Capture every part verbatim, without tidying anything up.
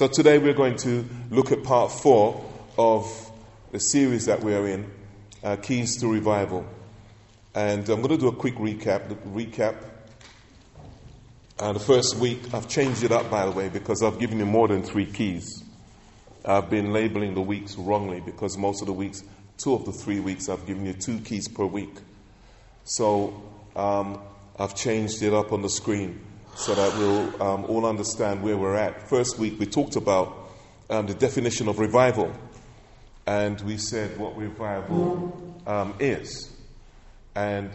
So today we're going to look at part four of the series that we're in, uh, Keys to Revival. And I'm going to do a quick recap. The recap. Uh, the first week, I've changed it up, by the way, because I've given you more than three keys. I've been labeling the weeks wrongly because most of the weeks, two of the three weeks, I've given you two keys per week. So um, I've changed it up on the screen so that we'll um, all understand where we're at. First week, we talked about um, the definition of revival. And we said what revival um, is. And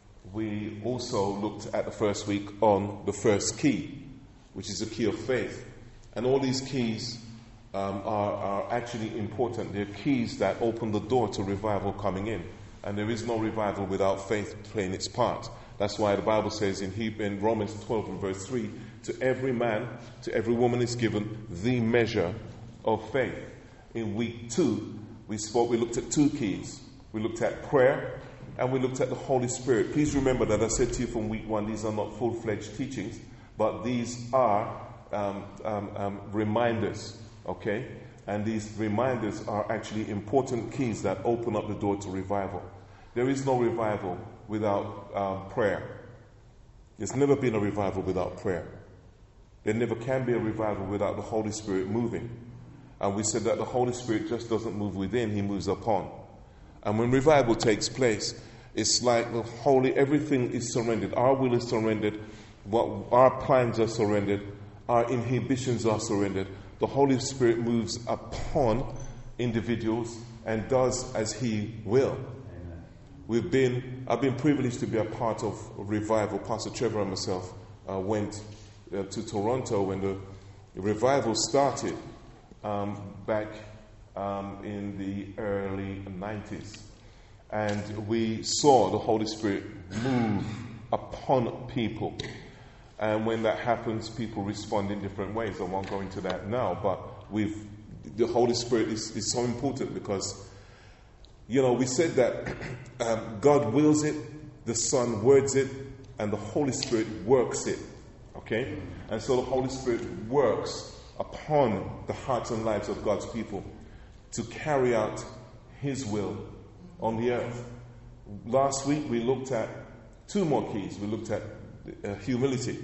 we also looked at the first week on the first key, which is the key of faith. And all these keys um, are, are actually important. They're keys that open the door to revival coming in. And there is no revival without faith playing its part. That's why the Bible says in, Hebrew, in Romans twelve and verse three, to every man, to every woman is given the measure of faith. In week two, we spoke, we looked at two keys. We looked at prayer and we looked at the Holy Spirit. Please remember that I said to you from week one, these are not full-fledged teachings, but these are um, um, um, reminders, okay? And these reminders are actually important keys that open up the door to revival. There is no revival without um, prayer. There's never been a revival without prayer. There never can be a revival without the Holy Spirit moving. And we said that the Holy Spirit just doesn't move within, he moves upon. And when revival takes place, it's like the holy, everything is surrendered. Our will is surrendered. What our plans are surrendered. Our inhibitions are surrendered. The Holy Spirit moves upon individuals and does as he will. Amen. We've been, I've been privileged to be a part of revival. Pastor Trevor and myself uh, went uh, to Toronto when the revival started um, back um, in the early nineties. And we saw the Holy Spirit move upon people. And when that happens, people respond in different ways. I won't go into that now, but we've the Holy Spirit is, is so important because, you know, we said that um, God wills it, the Son words it, and the Holy Spirit works it. Okay? And so the Holy Spirit works upon the hearts and lives of God's people to carry out his will on the earth. Last week we looked at two more keys. We looked at uh, humility.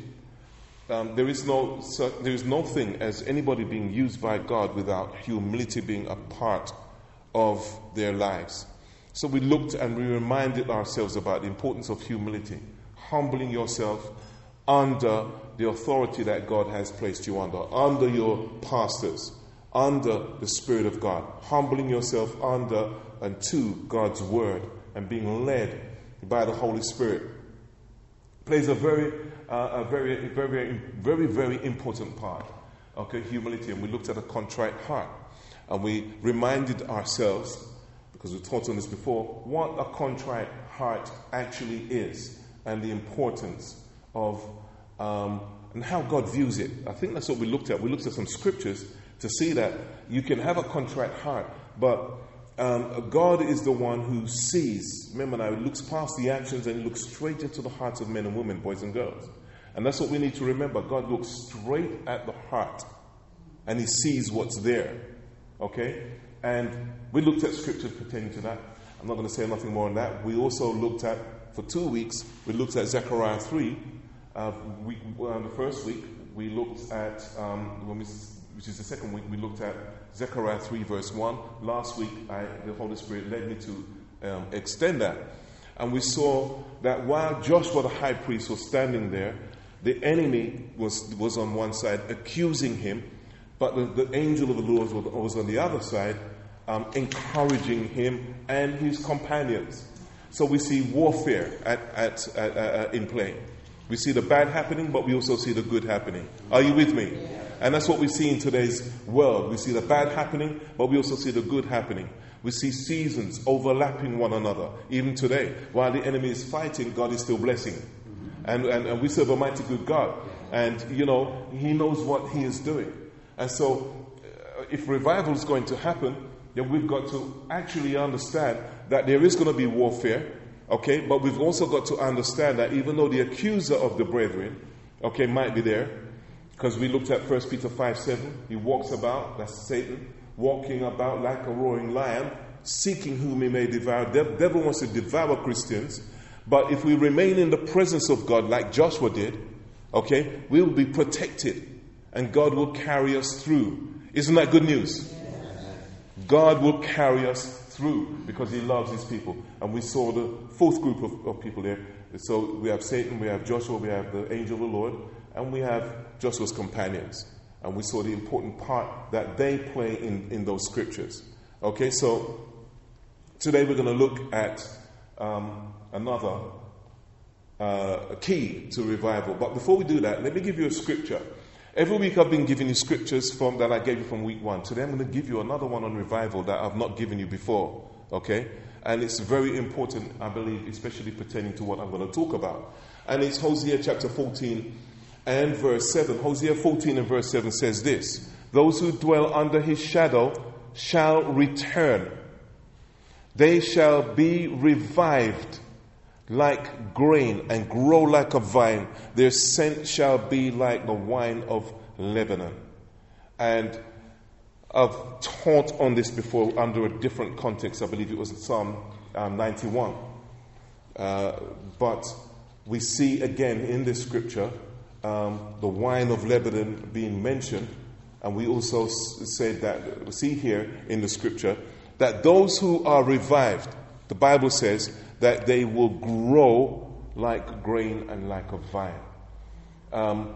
Um, there is no there is no thing as anybody being used by God without humility being a part of their lives. So we looked and we reminded ourselves about the importance of humility, humbling yourself under the authority that God has placed you under, under your pastors, under the Spirit of God, humbling yourself under and to God's Word and being led by the Holy Spirit plays a very, uh, a very, very, very, very important part. Okay, humility. And we looked at a contrite heart, and we reminded ourselves, because we taught on this before, what a contrite heart actually is, and the importance of um, and how God views it. I think that's what we looked at. We looked at some scriptures to see that you can have a contrite heart, but um, God is the one who sees. Remember now, he looks past the actions and he looks straight into the hearts of men and women, boys and girls. And that's what we need to remember. God looks straight at the heart and he sees what's there. Okay? And we looked at scriptures pertaining to that. I'm not going to say nothing more on that. We also looked at, for two weeks, we looked at Zechariah three. Uh, we, well, the first week, we looked at, um, when we which is the second week, we looked at Zechariah three verse one. Last week, I, the Holy Spirit led me to um, extend that. And we saw that while Joshua the high priest was standing there, the enemy was, was on one side accusing him, but the, the angel of the Lord was, was on the other side um, encouraging him and his companions. So we see warfare at, at, at, uh, in play. We see the bad happening, but we also see the good happening. Are you with me? And that's what we see in today's world. We see the bad happening, but we also see the good happening. We see seasons overlapping one another. Even today, while the enemy is fighting, God is still blessing. And, and, and we serve a mighty good God. And, you know, he knows what he is doing. And so, uh, if revival is going to happen, then we've got to actually understand that there is going to be warfare. Okay, but we've also got to understand that even though the accuser of the brethren, okay, might be there, Because we looked at First Peter five seven. He walks about, that's Satan, walking about like a roaring lion, seeking whom he may devour. The devil wants to devour Christians. But if we remain in the presence of God like Joshua did, okay, we will be protected. And God will carry us through. Isn't that good news? God will carry us through because he loves his people. And we saw the fourth group of, of people there. So we have Satan, we have Joshua, we have the angel of the Lord, and we have Joshua's companions. And we saw the important part that they play in, in those scriptures. Okay, so today we're going to look at um, another uh, key to revival. But before we do that, let me give you a scripture. Every week I've been giving you scriptures from that I gave you from week one. Today I'm going to give you another one on revival that I've not given you before. Okay? And it's very important, I believe, especially pertaining to what I'm going to talk about. And it's Hosea chapter fourteen and verse seven. Hosea fourteen and verse seven says this: those who dwell under his shadow shall return. They shall be revived like grain and grow like a vine. Their scent shall be like the wine of Lebanon. And I've taught on this before under a different context. I believe it was Psalm um, ninety-one. Uh, but we see again in this scripture um, the wine of Lebanon being mentioned. And we also s- said that, we see here in the scripture, that those who are revived, the Bible says, that they will grow like grain and like a vine. Um,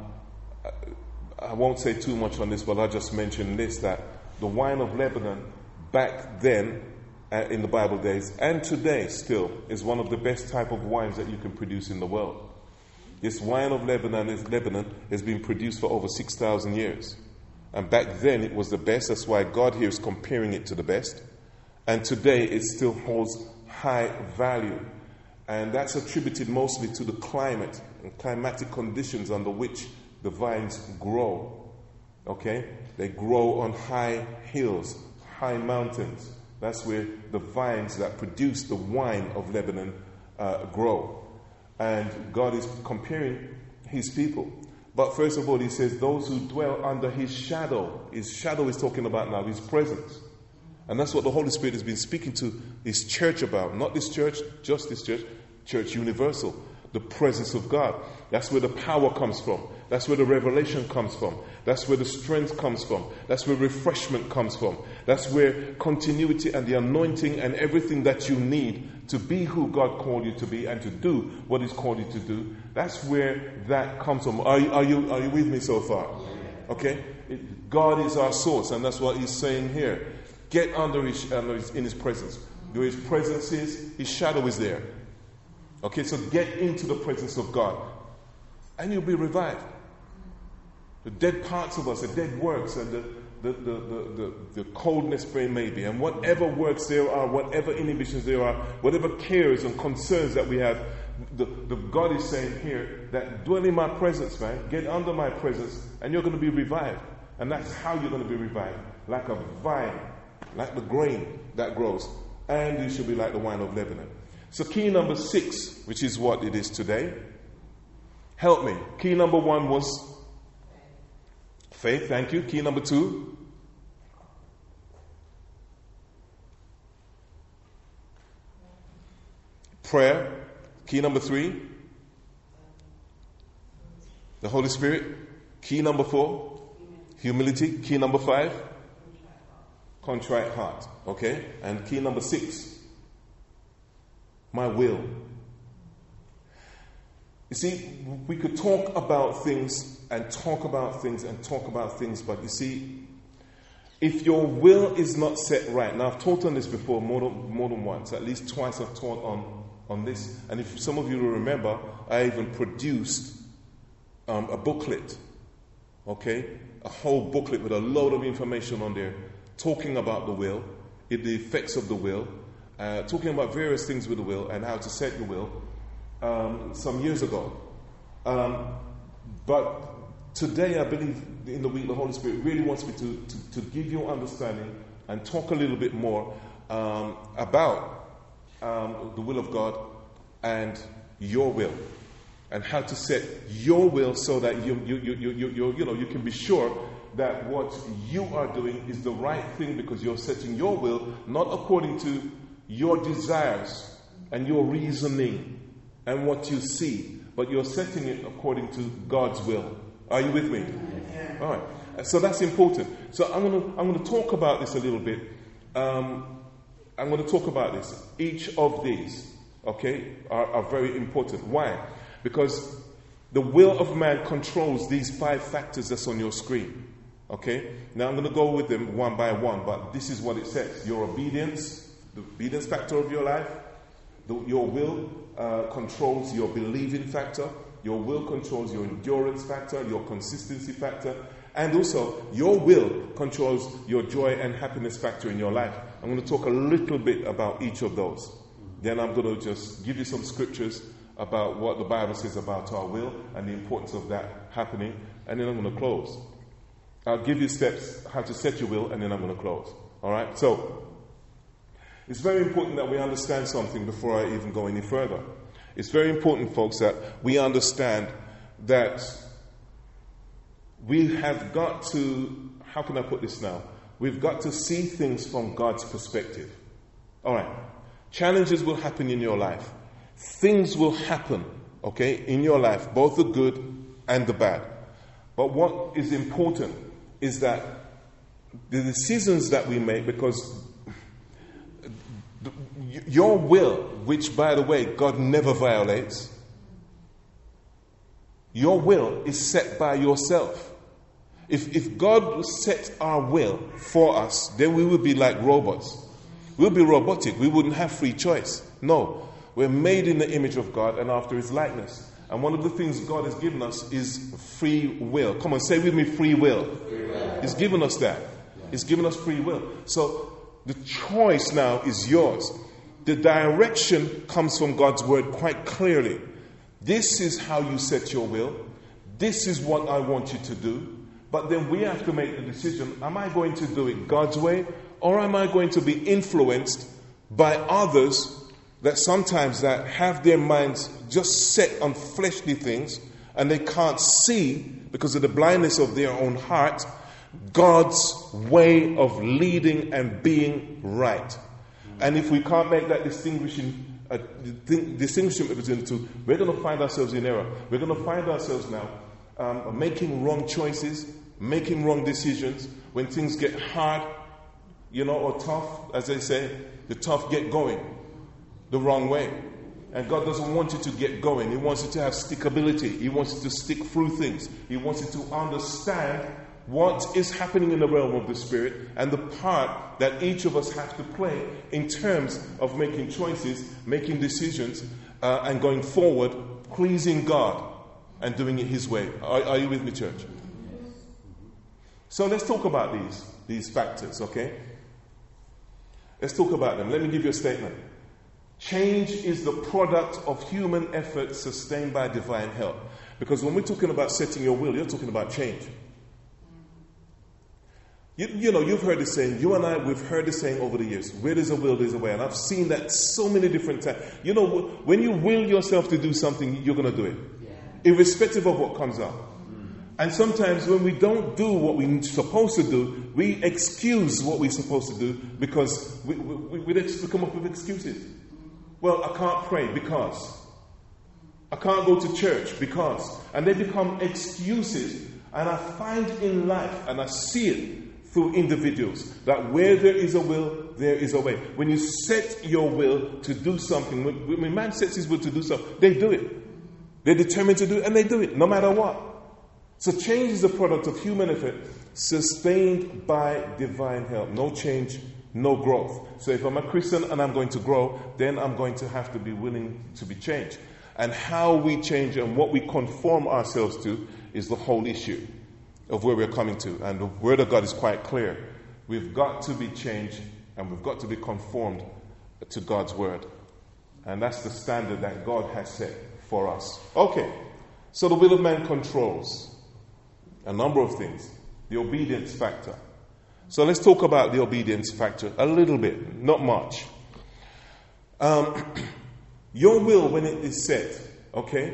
I won't say too much on this, but I'll just mention this, that the wine of Lebanon back then, uh, in the Bible days, and today still, is one of the best type of wines that you can produce in the world. This wine of Lebanon, is, Lebanon has been produced for over six thousand years. And back then it was the best. That's why God here is comparing it to the best. And today it still holds high value. And that's attributed mostly to the climate and climatic conditions under which the vines grow. Okay? They grow on high hills, high mountains. That's where the vines that produce the wine of Lebanon uh, grow. And God is comparing his people. But first of all, he says, those who dwell under his shadow. His shadow is talking about now his presence. And that's what the Holy Spirit has been speaking to his church about. Not this church, just this church, Church Universal. The presence of God. That's where the power comes from. That's where the revelation comes from. That's where the strength comes from. That's where refreshment comes from. That's where continuity and the anointing and everything that you need to be who God called you to be and to do what he's called you to do. That's where that comes from. Are you, are you, are you with me so far? Okay? It, God is our source, and that's what he's saying here. Get under his, under his, in his presence. Where his presence is, his shadow is there. Okay, so get into the presence of God, and you'll be revived. The dead parts of us, the dead works, and the the the the, the, the coldness maybe, and whatever works there are, whatever inhibitions there are, whatever cares and concerns that we have, the, the God is saying here that dwell in my presence, man. Get under my presence, and you're going to be revived. And that's how you're going to be revived, like a vine, like the grain that grows, and you should be like the wine of Lebanon. So key number six, which is what it is today. Help me. Key number one was faith. Thank you. Key number two. Prayer. Key number three. The Holy Spirit. Key number four. Humility. Key number five. Contrite heart. Okay. And key number six. My will. You see, we could talk about things and talk about things and talk about things, but you see, if your will is not set right, now I've taught on this before more than, more than once, at least twice I've taught on, on this, and if some of you will remember, I even produced um, a booklet, okay, a whole booklet with a load of information on there, talking about the will, the effects of the will, Uh, talking about various things with the will and how to set your will um, some years ago. Um, but today I believe in the week the Holy Spirit really wants me to, to, to give you understanding and talk a little bit more um, about um, the will of God and your will. and how to set your will so that you you you you you, you, you know you can be sure that what you are doing is the right thing, because you're setting your will not according to your desires and your reasoning and what you see, but you're setting it according to God's will. Are you with me? Yeah. All right. So that's important. So I'm going to I'm going to talk about this a little bit. Um, I'm going to talk about this. Each of these, okay, are, are very important. Why? Because the will of man controls these five factors that's on your screen. Okay? Now I'm going to go with them one by one, but this is what it says. Your obedience, the obedience factor of your life, the, your will uh, controls your believing factor, your will controls your endurance factor, your consistency factor, and also your will controls your joy and happiness factor in your life. I'm going to talk a little bit about each of those. Then I'm going to just give you some scriptures about what the Bible says about our will and the importance of that happening, and then I'm going to close. I'll give you steps how to set your will, and then I'm going to close. All right? So, it's very important that we understand something before I even go any further. It's very important, folks, that we understand that we have got to, how can I put this now? We've got to see things from God's perspective. All right. Challenges will happen in your life. Things will happen, okay, in your life, both the good and the bad. But what is important is that the decisions that we make, because your will, which, by the way, God never violates, your will is set by yourself. If, if God set our will for us, then we would be like robots. We'll be robotic. We wouldn't have free choice. No. We're made in the image of God and after His likeness. And one of the things God has given us is free will. Come on, say with me, free will. Free will. He's given us that. He's given us free will. So the choice now is yours. The direction comes from God's word quite clearly. This is how you set your will. This is what I want you to do. But then we have to make the decision, am I going to do it God's way, or am I going to be influenced by others that sometimes that have their minds just set on fleshly things, and they can't see, because of the blindness of their own heart, God's way of leading and being right. And if we can't make that distinguishing uh, distinction between the two, we're going to find ourselves in error. We're going to find ourselves now um, making wrong choices, making wrong decisions. When things get hard, you know, or tough, as they say, the tough get going the wrong way. And God doesn't want you to get going. He wants you to have stickability. He wants you to stick through things. He wants you to understand what is happening in the realm of the Spirit and the part that each of us have to play in terms of making choices, making decisions, uh, and going forward, pleasing God and doing it His way. Are, are you with me, church? So let's talk about these, these factors, okay? Let's talk about them. Let me give you a statement. Change is the product of human effort sustained by divine help. Because when we're talking about setting your will, you're talking about change. You, you know, you've heard the saying, you and I, we've heard the saying over the years, where there's a will, there's a way. And I've seen that so many different times. You know, when you will yourself to do something, you're going to do it. Yeah. Irrespective of what comes up. And sometimes when we don't do what we're supposed to do, we excuse what we're supposed to do because we, we, we, we come up with excuses. Well, I can't pray because. I can't go to church because. And they become excuses. And I find in life, and I see it through individuals, that where there is a will, there is a way. When you set your will to do something, when, when man sets his will to do something, they do it. They're determined to do it, and they do it, no matter what. So change is a product of human effort, sustained by divine help. No change, no growth. So if I'm a Christian and I'm going to grow, then I'm going to have to be willing to be changed. And how we change and what we conform ourselves to is the whole issue of where we're coming to. And the Word of God is quite clear. We've got to be changed and we've got to be conformed to God's Word. And that's the standard that God has set for us. Okay, so the will of man controls a number of things. The obedience factor. So let's talk about the obedience factor a little bit, not much. Um, your will, when it is set, okay,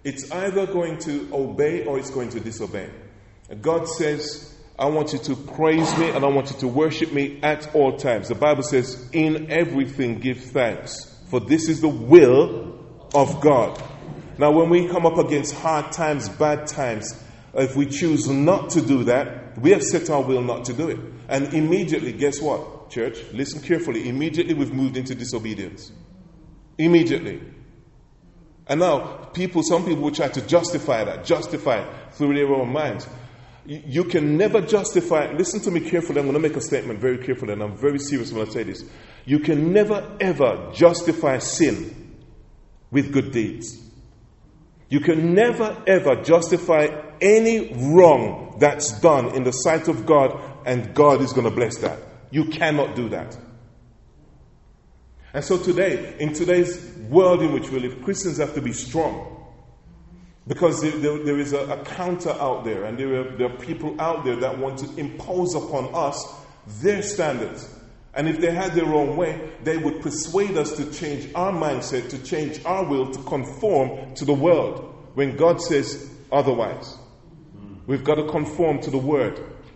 It's either going to obey or it's going to disobey. God says, I want you to praise me and I want you to worship me at all times. The Bible says, in everything give thanks, for this is the will of God. Now, when we come up against hard times, bad times, if we choose not to do that, we have set our will not to do it. And immediately, guess what, church? Listen carefully. Immediately, we've moved into disobedience. Immediately. And now, people, some people will try to justify that, justify it through their own minds. You, you can never justify, listen to me carefully, I'm going to make a statement very carefully, and I'm very serious when I say this. You can never, ever justify sin with good deeds. You can never, ever justify any wrong that's done in the sight of God, and God is going to bless that. You cannot do that. And so today, in today's world in which we live, Christians have to be strong. Because there, there, there is a, a counter out there, and there are, there are people out there that want to impose upon us their standards. And if they had their own way, they would persuade us to change our mindset, to change our will, to conform to the world. When God says otherwise, we've got to conform to the Word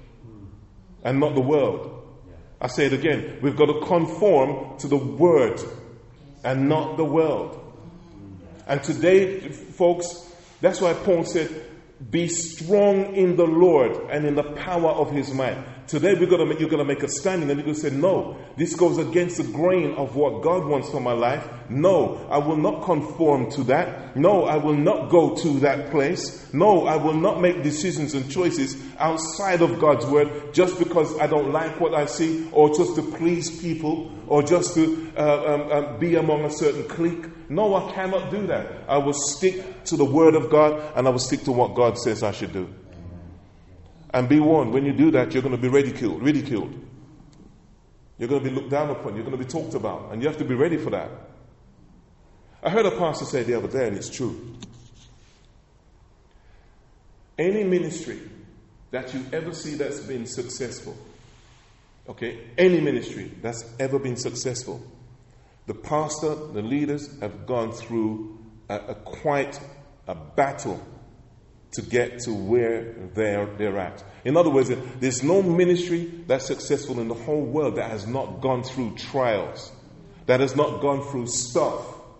and not the world. I say it again. We've got to conform to the Word and not the world. And today, folks, that's why Paul said, be strong in the Lord and in the power of His might. Today we're gonna make, you're going to make a standing and you're going to say, no, this goes against the grain of what God wants for my life. No, I will not conform to that. No, I will not go to that place. No, I will not make decisions and choices outside of God's word just because I don't like what I see, or just to please people, or just to uh, um, um, be among a certain clique. No, I cannot do that. I will stick to the word of God, and I will stick to what God says I should do. And be warned, when you do that, you're going to be ridiculed, ridiculed. You're going to be looked down upon. You're going to be talked about. And you have to be ready for that. I heard a pastor say the other day, and it's true. Any ministry that you ever see that's been successful, okay, any ministry that's ever been successful, the pastor, the leaders have gone through a, a quite a battle to get to where they're, they're at. In other words, there's no ministry that's successful in the whole world that has not gone through trials, that has not gone through stuff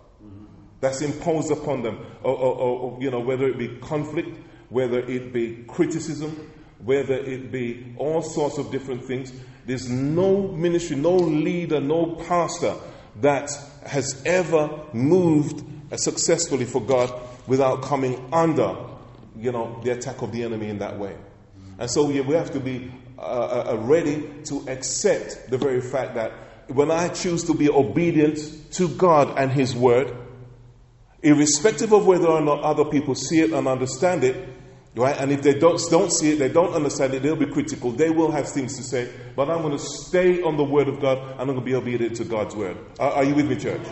that's imposed upon them, or, or, or you know, whether it be conflict, whether it be criticism, whether it be all sorts of different things. There's no ministry, no leader, no pastor that has ever moved successfully for God without coming under, you know, the attack of the enemy in that way. And so we, we have to be uh, uh, ready to accept the very fact that when I choose to be obedient to God and His word, irrespective of whether or not other people see it and understand it, right? And if they don't, don't see it, they don't understand it, they'll be critical, they will have things to say, but I'm going to stay on the word of God, and I'm going to be obedient to God's word. Are, are you with me, church?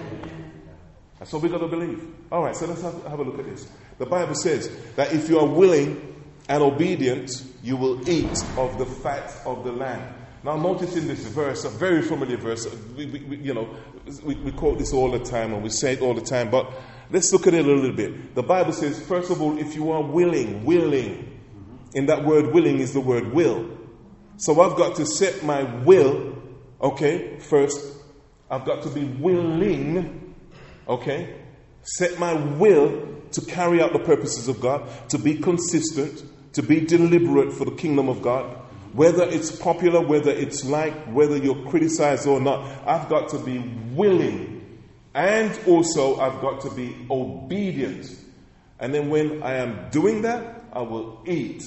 That's what we've got to believe. All right, so let's have, have a look at this. The Bible says that if you are willing and obedient, you will eat of the fat of the land. Now, notice in this verse, a very familiar verse, we, we, we, you know, we, we quote this all the time and we say it all the time, but let's look at it a little bit. The Bible says, first of all, if you are willing, willing, in that word willing is the word will. So I've got to set my will, okay, first. I've got to be willing, okay, set my will to carry out the purposes of God, to be consistent, to be deliberate for the kingdom of God. Whether it's popular, whether it's liked, whether you're criticized or not, I've got to be willing. And also I've got to be obedient. And then when I am doing that, I will eat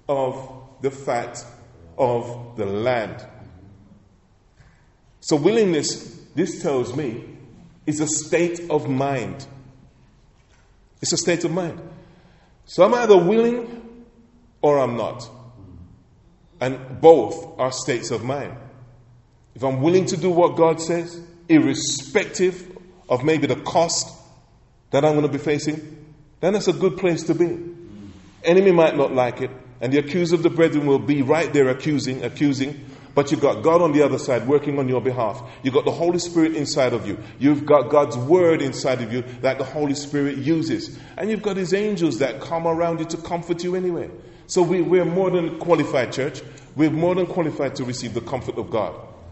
of the fat of the land. So willingness, this tells me, is a state of mind. It's a state of mind. So I'm either willing or I'm not. And both are states of mind. If I'm willing to do what God says, irrespective of maybe the cost that I'm going to be facing, then that's a good place to be. Enemy might not like it, and the accuser of the brethren will be right there accusing, accusing. but you've got God on the other side working on your behalf. You've got the Holy Spirit inside of you. You've got God's word inside of you that the Holy Spirit uses. And you've got his angels that come around you to comfort you anyway. So we, we're more than qualified, church. We're more than qualified to receive the comfort of God.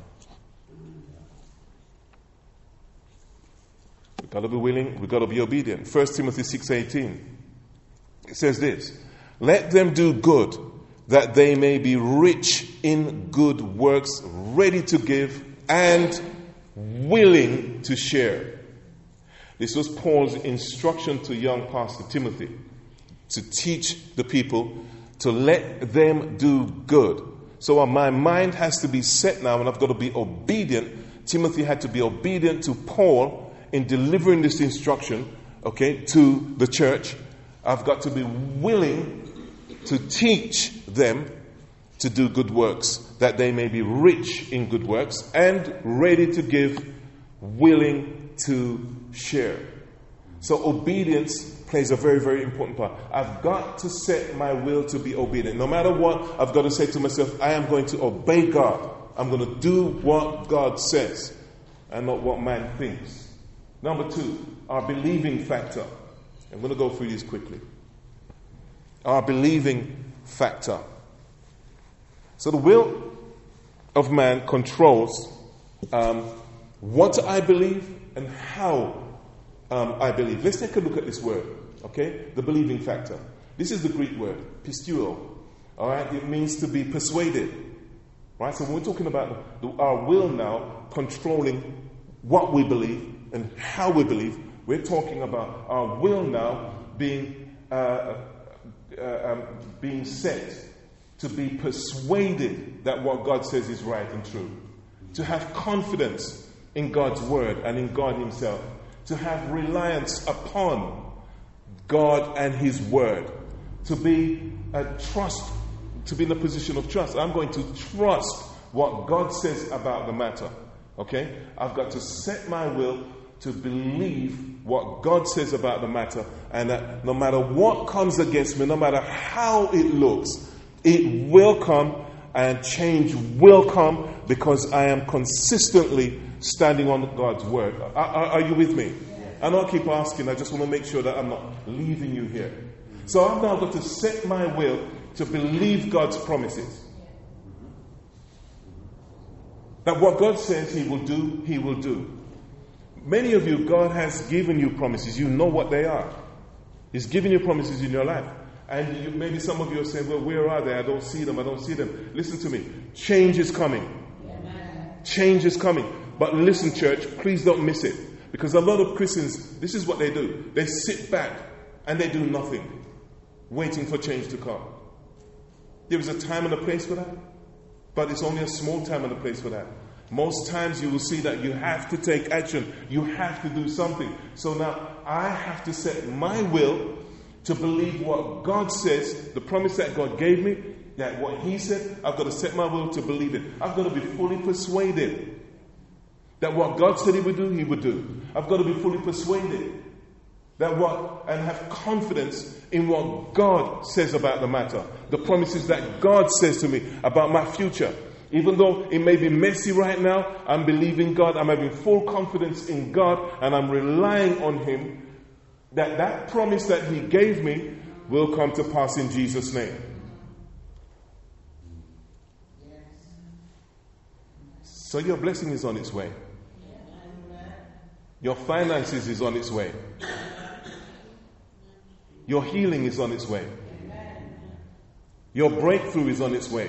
We've got to be willing. We've got to be obedient. First Timothy six eighteen. It says this. Let them do good, that they may be rich in good works, ready to give, and willing to share. This was Paul's instruction to young Pastor Timothy, to teach the people to let them do good. So uh, my mind has to be set now, and I've got to be obedient. Timothy had to be obedient to Paul in delivering this instruction, okay, to the church. I've got to be willing to teach them to do good works, that they may be rich in good works and ready to give, willing to share. So obedience plays a very, very important part. I've got to set my will to be obedient. No matter what, I've got to say to myself, I am going to obey God. I'm going to do what God says and not what man thinks. Number two, our believing factor. I'm going to go through these quickly. Our believing factor. So the will of man controls um, what I believe and how um, I believe. Let's take a look at this word, okay? The believing factor. This is the Greek word, pisteuo. All right, it means to be persuaded. Right. So when we're talking about the, our will now controlling what we believe and how we believe, we're talking about our will now being uh, uh, um, being set to be persuaded that what God says is right and true, to have confidence in God's word and in God himself, to have reliance upon God and his word, to be a trust, to be in a position of trust. I'm going to trust what God says about the matter. Okay? I've got to set my will to believe what God says about the matter, and that no matter what comes against me, no matter how it looks, it will come and change will come because I am consistently standing on God's word. Are, are, are you with me? And I'll keep asking. I just want to make sure that I'm not leaving you here. So I've now got to set my will to believe God's promises. That what God says he will do, he will do. Many of you, God has given you promises. You know what they are. He's given you promises in your life. And you, maybe some of you are saying, well, where are they? I don't see them. I don't see them. Listen to me. Change is coming. Amen. Change is coming. But listen, church, please don't miss it. Because a lot of Christians, this is what they do. They sit back and they do nothing, waiting for change to come. There is a time and a place for that. But it's only a small time and a place for that. Most times you will see that you have to take action. You have to do something. So now I have to set my will to believe what God says, the promise that God gave me, that what he said, I've got to set my will to believe it. I've got to be fully persuaded that what God said he would do, he would do. I've got to be fully persuaded that what, and have confidence in what God says about the matter. The promises that God says to me about my future. Even though it may be messy right now, I'm believing God, I'm having full confidence in God, and I'm relying on him that that promise that he gave me will come to pass in Jesus' name. So your blessing is on its way. Your finances is on its way. Your healing is on its way. Your breakthrough is on its way.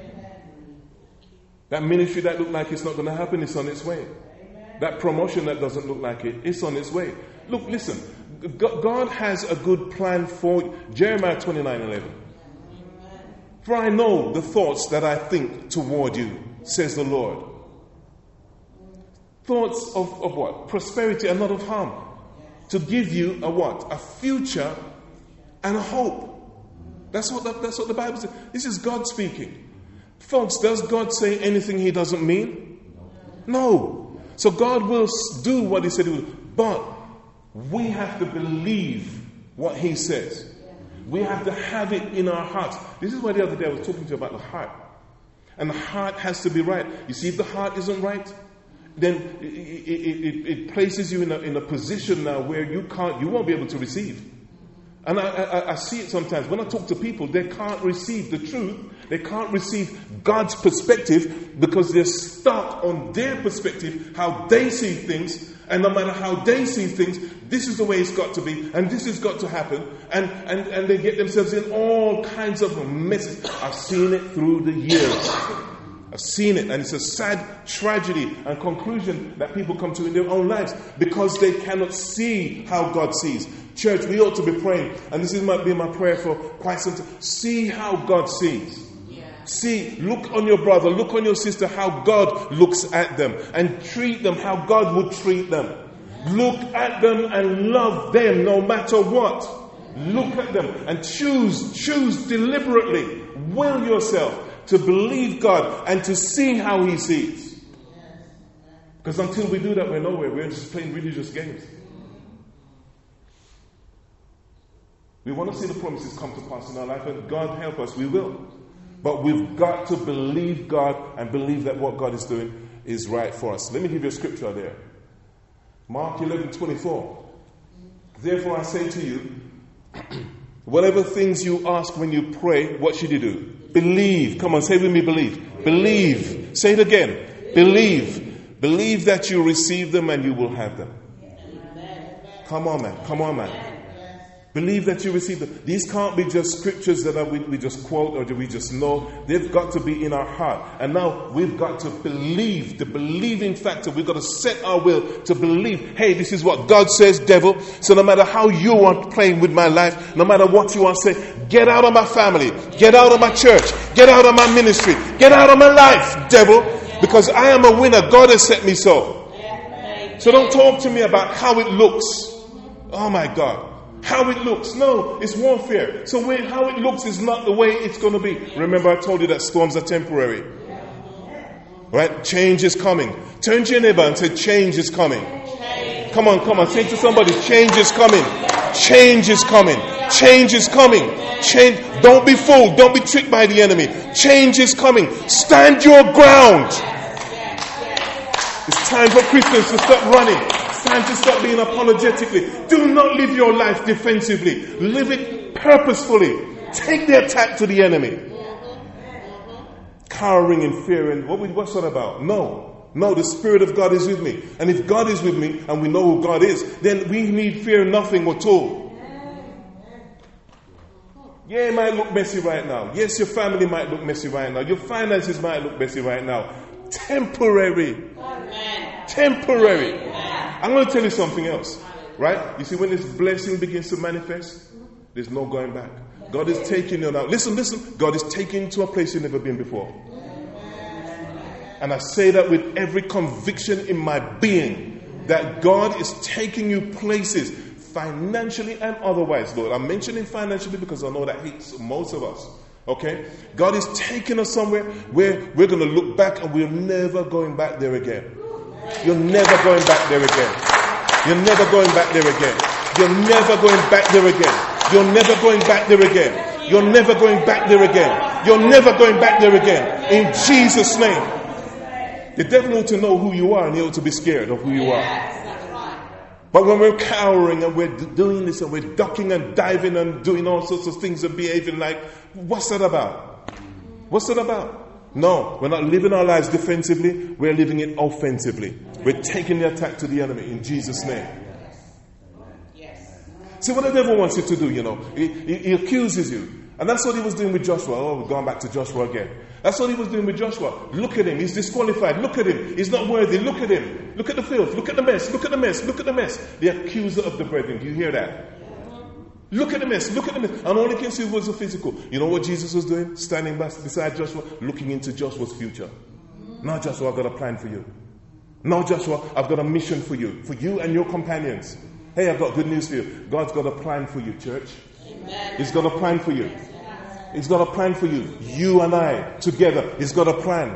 That ministry that looked like it's not going to happen is on its way. That promotion that doesn't look like it, it's on its way. Look, listen. God has a good plan for you. Jeremiah twenty-nine eleven. For I know the thoughts that I think toward you, says the Lord. Thoughts of, of what? Prosperity and not of harm. To give you a what? A future and a hope. That's what the, that's what the Bible says. This is God speaking. Folks, does God say anything he doesn't mean? No. So God will do what he said he would. But we have to believe what he says. We have to have it in our hearts. This is why the other day I was talking to you about the heart. And the heart has to be right. You see, if the heart isn't right, then it, it, it, it places you in a, in a position now where you can't, you won't be able to receive. And I, I, I see it sometimes. When I talk to people, they can't receive the truth. They can't receive God's perspective because they're stuck on their perspective, how they see things. And no matter how they see things, this is the way it's got to be, and this has got to happen. And, and, and they get themselves in all kinds of messes. I've seen it through the years. I've seen it, and it's a sad tragedy and conclusion that people come to in their own lives because they cannot see how God sees. Church, we ought to be praying, and this is might be my prayer for quite some time. See how God sees. Yeah. See, look on your brother, look on your sister, how God looks at them, and treat them how God would treat them. Look at them and love them no matter what. Look at them and choose, choose deliberately, will yourself to believe God and to see how He sees. Because until we do that, we're nowhere. We're just playing religious games. We want to see the promises come to pass in our life, and God help us, we will. But we've got to believe God and believe that what God is doing is right for us. Let me give you a scripture there. Mark eleven twenty-four. Therefore I say to you, whatever things you ask when you pray, what should you do? Believe. Come on, say with me, believe. Believe. Say it again. Believe. Believe that you receive them and you will have them. Come on, man. Come on, man. Believe that you receive them. These can't be just scriptures that we, we just quote or do we just know. They've got to be in our heart. And now we've got to believe, the believing factor. We've got to set our will to believe, hey, this is what God says, devil. So no matter how you are playing with my life, no matter what you are saying, get out of my family, get out of my church, get out of my ministry, get out of my life, devil. Because I am a winner. God has set me so. So don't talk to me about how it looks. Oh my God. How it looks. No, it's warfare. So when, how it looks is not the way it's going to be. Remember I told you that storms are temporary. Right? Change is coming. Turn to your neighbor and say, change is coming. Come on, come on. Say to somebody, change is coming. Change is coming. Change is coming. Change. Don't be fooled. Don't be tricked by the enemy. Change is coming. Stand your ground. It's time for Christians to stop running. It's time to stop being apologetically. Do not live your life defensively. Live it purposefully. Take the attack to the enemy. Cowering in fear. And what, what's that about? No. No, the Spirit of God is with me. And if God is with me, and we know who God is, then we need fear nothing at all. Yeah, it might look messy right now. Yes, your family might look messy right now. Your finances might look messy right now. Temporary. Amen. Temporary. Amen. I'm going to tell you something else. Right? You see, when this blessing begins to manifest, there's no going back. God is taking you now. Listen, listen. God is taking you to a place you've never been before. And I say that with every conviction in my being, that God is taking you places, financially and otherwise, Lord. I'm mentioning financially because I know that hits most of us. Okay? God is taking us somewhere where we're going to look back and we're never going back there again. You're never going back there again. You're never going back there again. You're never going back there again. You're never going back there again. You're never going back there again. You're never going back there again. In Jesus' name. The devil ought to know who you are and he ought to be scared of who you are. But when we're cowering and we're doing this and we're ducking and diving and doing all sorts of things and behaving like, what's that about? What's that about? No, we're not living our lives defensively. We're living it offensively. We're taking the attack to the enemy in Jesus' name. See what the devil wants you to do, you know. He, he, he accuses you. And that's what he was doing with Joshua. Oh, we're going back to Joshua again. That's what he was doing with Joshua. Look at him. He's disqualified. Look at him. He's not worthy. Look at him. Look at the filth. Look at the mess. Look at the mess. Look at the mess. The accuser of the brethren. Do you hear that? Look at the mess. Look at the mess. And all he can see was the physical. You know what Jesus was doing? Standing beside Joshua, looking into Joshua's future. Now, Joshua, I've got a plan for you. Now, Joshua, I've got a mission for you. For you and your companions. Hey, I've got good news for you. God's got a plan for you, church. Amen. He's got a plan for you. He's got a plan for you. You and I together. He's got a plan.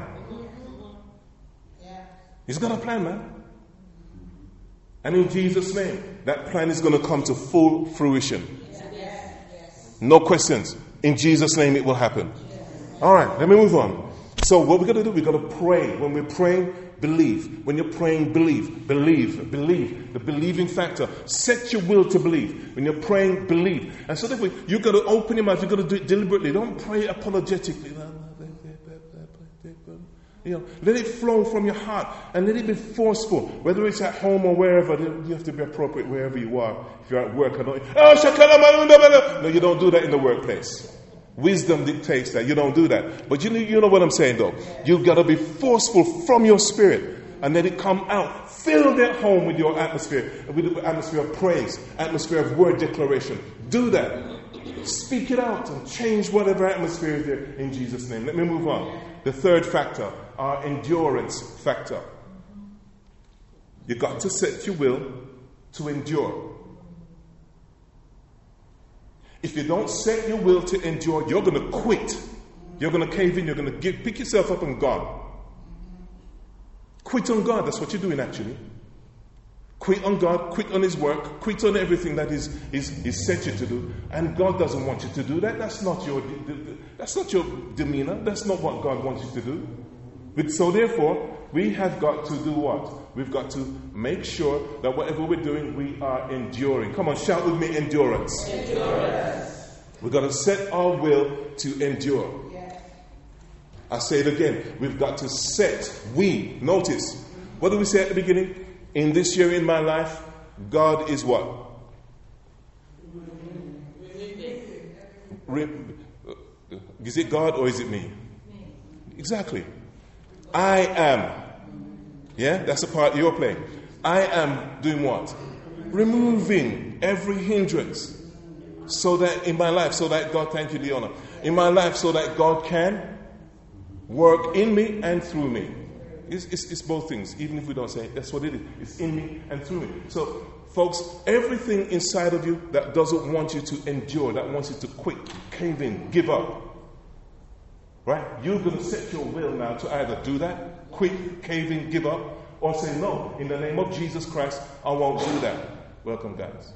He's got a plan, man. And in Jesus' name, that plan is going to come to full fruition. No questions. In Jesus' name, it will happen. All right, let me move on. So what we're going to do, we're going to pray. When we're praying, believe. When you're praying, believe. Believe. Believe. The believing factor. Set your will to believe. When you're praying, believe. And so therefore, you've got to open your mouth. You've got to do it deliberately. Don't pray apologetically. You know, let it flow from your heart and let it be forceful. Whether it's at home or wherever, you have to be appropriate wherever you are. If you're at work, I don't. Oh, no, you don't do that in the workplace. Wisdom dictates that. You don't do that. But you know, you know what I'm saying, though. You've got to be forceful from your spirit and let it come out. Fill that home with your atmosphere, with the atmosphere of praise, atmosphere of word declaration. Do that. Speak it out and change whatever atmosphere is there in Jesus' name. Let me move on. The third factor, our endurance factor. You've got to set your will to endure. If you don't set your will to endure, you're going to quit. You're going to cave in. You're going to give, pick yourself up on God. Quit on God. That's what you're doing, actually. Quit on God. Quit on His work. Quit on everything that He's, he's, he's set you to do. And God doesn't want you to do that. That's not your, that's not your demeanor. That's not what God wants you to do. But so therefore, we have got to do what? We've got to make sure that whatever we're doing, we are enduring. Come on, shout with me, endurance. Endurance. We've got to set our will to endure. Yes. I say it again. We've got to set, we, notice, what did we say at the beginning? In this year in my life, God is what? Re- is it God or is it me? Exactly. I am. Yeah, that's the part you're playing. I am doing what? Removing every hindrance. So that in my life, so that God, thank you, Leona. In my life, so that God can work in me and through me. It's, it's, it's both things, even if we don't say it. That's what it is. It's in me and through me. So, folks, everything inside of you that doesn't want you to endure, that wants you to quit, cave in, give up, right? You're going to set your will now to either do that, quit, cave in, give up, or say, no, in the name of Jesus Christ, I won't do that. Welcome, guys.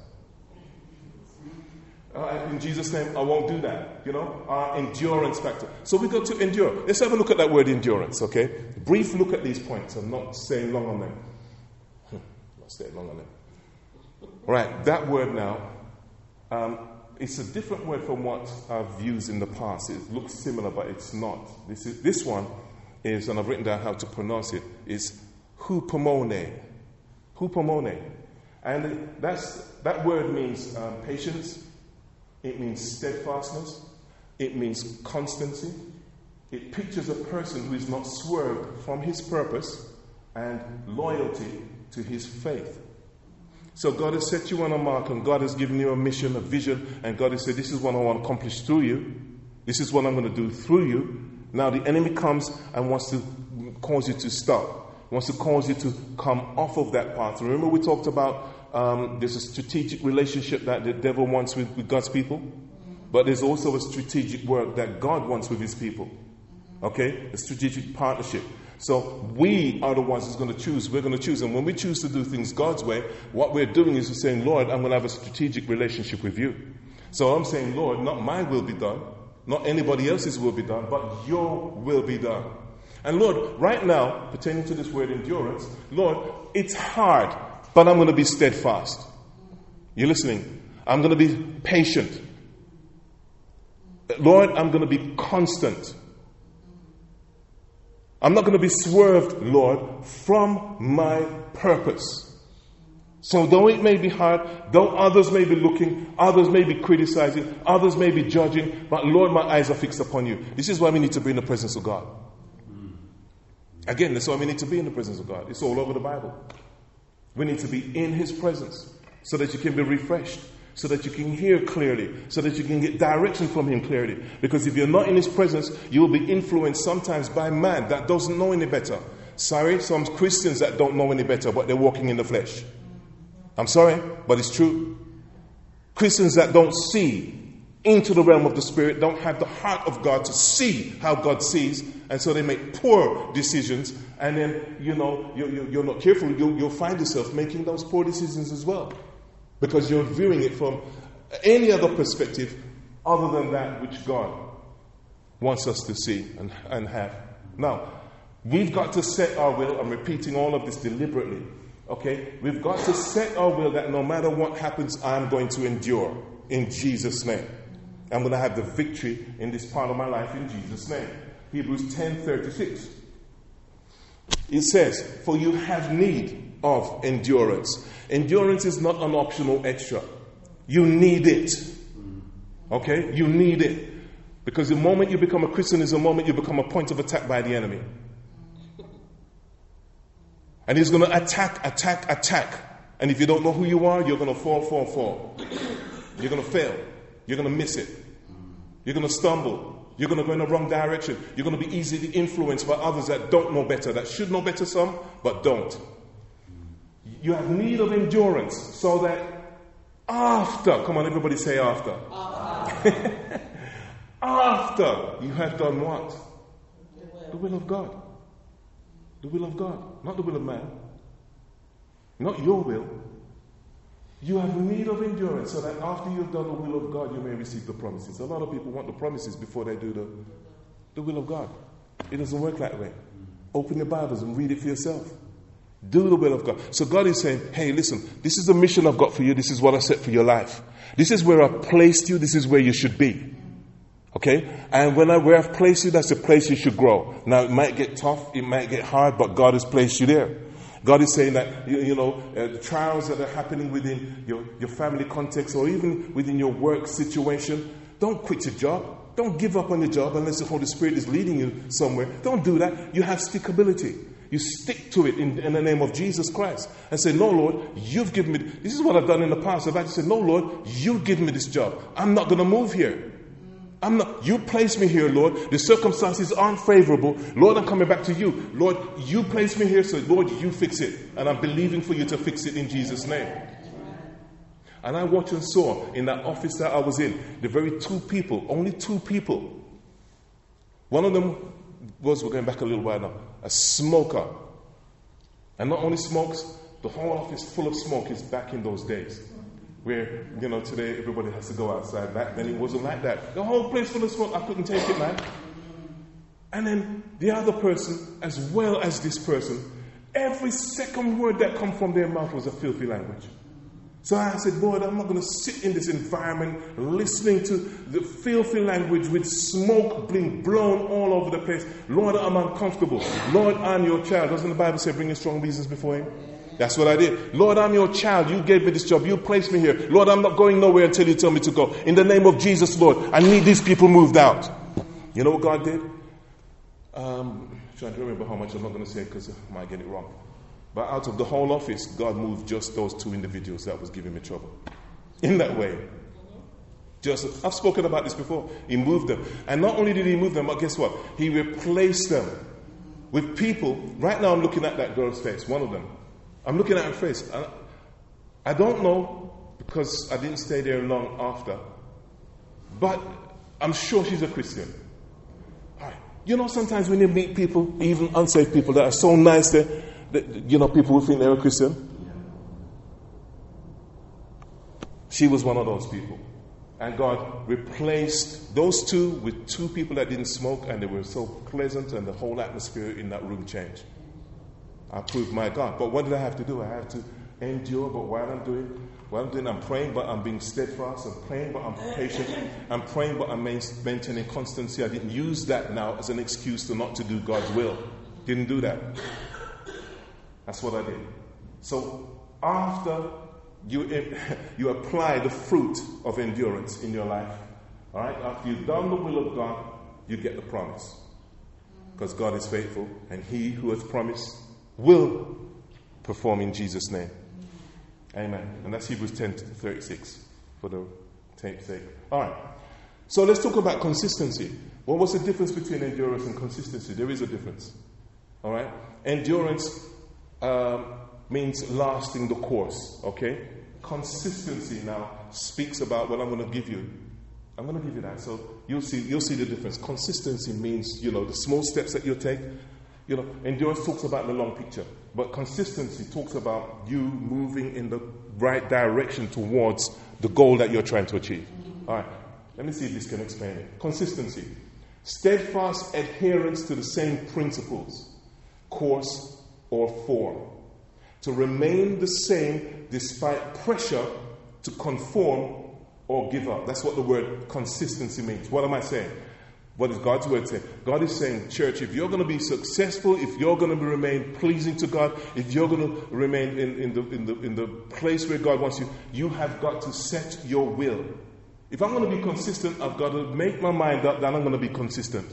Uh, in Jesus' name, I won't do that. You know, our endurance factor. So we got to endure. Let's have a look at that word endurance, okay? Brief look at these points. I'm not staying long on them. I'm not staying long on them. Right, that word now, um, it's a different word from what I've used in the past. It looks similar, but it's not. This is this one is, and I've written down how to pronounce it, is hupomone. Hupomone. And that's that word means um, patience. It means steadfastness. It means constancy. It pictures a person who is not swerved from his purpose and loyalty to his faith. So God has set you on a mark, and God has given you a mission, a vision, and God has said, this is what I want to accomplish through you. This is what I'm going to do through you. Now the enemy comes and wants to cause you to stop, wants to cause you to come off of that path. Remember we talked about Um, there's a strategic relationship that the devil wants with, with God's people, but there's also a strategic work that God wants with His people. Okay? A strategic partnership. So we are the ones who's going to choose. We're going to choose. And when we choose to do things God's way, what we're doing is we're saying, Lord, I'm going to have a strategic relationship with you. So I'm saying, Lord, not my will be done, not anybody else's will be done, but your will be done. And Lord, right now, pertaining to this word endurance, Lord, it's hard, but I'm going to be steadfast. You're listening? I'm going to be patient. Lord, I'm going to be constant. I'm not going to be swerved, Lord, from my purpose. So though it may be hard, though others may be looking, others may be criticizing, others may be judging, but Lord, my eyes are fixed upon you. This is why we need to be in the presence of God. Again, that's why we need to be in the presence of God. It's all over the Bible. We need to be in His presence so that you can be refreshed, so that you can hear clearly, so that you can get direction from Him clearly. Because if you're not in His presence, you will be influenced sometimes by man that doesn't know any better. Sorry, some Christians that don't know any better, but they're walking in the flesh. I'm sorry, but it's true. Christians that don't see into the realm of the Spirit, don't have the heart of God to see how God sees, and so they make poor decisions, and then, you know, you, you, you're not careful, you'll, you'll find yourself making those poor decisions as well, because you're viewing it from any other perspective other than that which God wants us to see and, and have. Now, we've got to set our will. I'm repeating all of this deliberately. Okay? We've got to set our will that no matter what happens, I'm going to endure in Jesus' name. I'm going to have the victory in this part of my life in Jesus' name. Hebrews ten thirty-six. It says, for you have need of endurance. Endurance is not an optional extra. You need it. Okay? You need it. Because the moment you become a Christian is the moment you become a point of attack by the enemy. And he's going to attack, attack, attack. And if you don't know who you are, you're going to fall, fall, fall. You're going to fail. You're going to miss it. You're going to stumble. You're going to go in the wrong direction. You're going to be easily influenced by others that don't know better, that should know better some, but don't. You have need of endurance so that after, come on, everybody say after. After, after you have done what? The will. the will of God. The will of God, not the will of man. Not your will. You have need of endurance so that after you've done the will of God, you may receive the promises. A lot of people want the promises before they do the, the will of God. It doesn't work that way. Open your Bibles and read it for yourself. Do the will of God. So God is saying, hey, listen, this is the mission I've got for you. This is what I set for your life. This is where I've placed you. This is where you should be. Okay? And when I, where I've placed you, that's the place you should grow. Now, it might get tough. It might get hard, but God has placed you there. God is saying that, you, you know, uh, the trials that are happening within your, your family context or even within your work situation, don't quit your job. Don't give up on your job unless the Holy Spirit is leading you somewhere. Don't do that. You have stickability. You stick to it in, in the name of Jesus Christ and say, no, Lord, you've given me, this is what I've done in the past. I've actually said, no, Lord, you've given me this job. I'm not going to move here. I'm not, you placed me here, Lord. The circumstances aren't favorable. Lord, I'm coming back to you. Lord, you placed me here, so Lord, you fix it. And I'm believing for you to fix it in Jesus' name. And I watched and saw in that office that I was in, the very two people, only two people. One of them was, we're going back a little while now, a smoker. And not only smokes, the whole office full of smoke is back in those days. Where, you know, today everybody has to go outside. Back then it wasn't like that. The whole place full of smoke, I couldn't take it, man. And then the other person, as well as this person, every second word that come from their mouth was a filthy language. So I said, Lord, I'm not going to sit in this environment listening to the filthy language with smoke being blown all over the place. Lord, I'm uncomfortable. Lord, I'm your child. Doesn't the Bible say bring your strong reasons before him? That's what I did. Lord, I'm your child. You gave me this job. You placed me here. Lord, I'm not going nowhere until you tell me to go. In the name of Jesus, Lord, I need these people moved out. You know what God did? Um, I'm trying to remember how much. I'm not going to say because I might get it wrong. But out of the whole office, God moved just those two individuals that was giving me trouble. In that way. Just, I've spoken about this before. He moved them. And not only did he move them, but guess what? He replaced them with people. Right now I'm looking at that girl's face, one of them. I'm looking at her face. I, I don't know because I didn't stay there long after. But I'm sure she's a Christian. All right. You know, sometimes when you meet people, even unsaved people that are so nice that, that you know, people will think they're a Christian. She was one of those people. And God replaced those two with two people that didn't smoke, and they were so pleasant, and the whole atmosphere in that room changed. I proved my God. But what did I have to do? I have to endure. But while I'm doing, while I'm doing, I'm praying, but I'm being steadfast. I'm praying, but I'm patient. I'm praying, but I'm maintaining constancy. I didn't use that now as an excuse to not to do God's will. Didn't do that. That's what I did. So after you you apply the fruit of endurance in your life, all right. After you've done the will of God, you get the promise, because God is faithful, and He who has promised will perform in Jesus' name. Amen. And that's Hebrews ten thirty-six for the tape's sake. All right. So let's talk about consistency. Well, what's the difference between endurance and consistency? There is a difference. All right. Endurance um, means lasting the course. Okay. Consistency now speaks about what I'm going to give you. I'm going to give you that. So you'll see. You'll see the difference. Consistency means, you know, the small steps that you take. You know, endurance talks about the long picture, but consistency talks about you moving in the right direction towards the goal that you're trying to achieve. All right, let me see if this can explain it. Consistency. Steadfast adherence to the same principles, course, or form. To remain the same despite pressure to conform or give up. That's what the word consistency means. What am I saying? What is God's word saying? God is saying, church, if you're going to be successful, if you're going to remain pleasing to God, if you're going to remain in, in, the, in, the, in the place where God wants you, you have got to set your will. If I'm going to be consistent, I've got to make my mind up that I'm going to be consistent.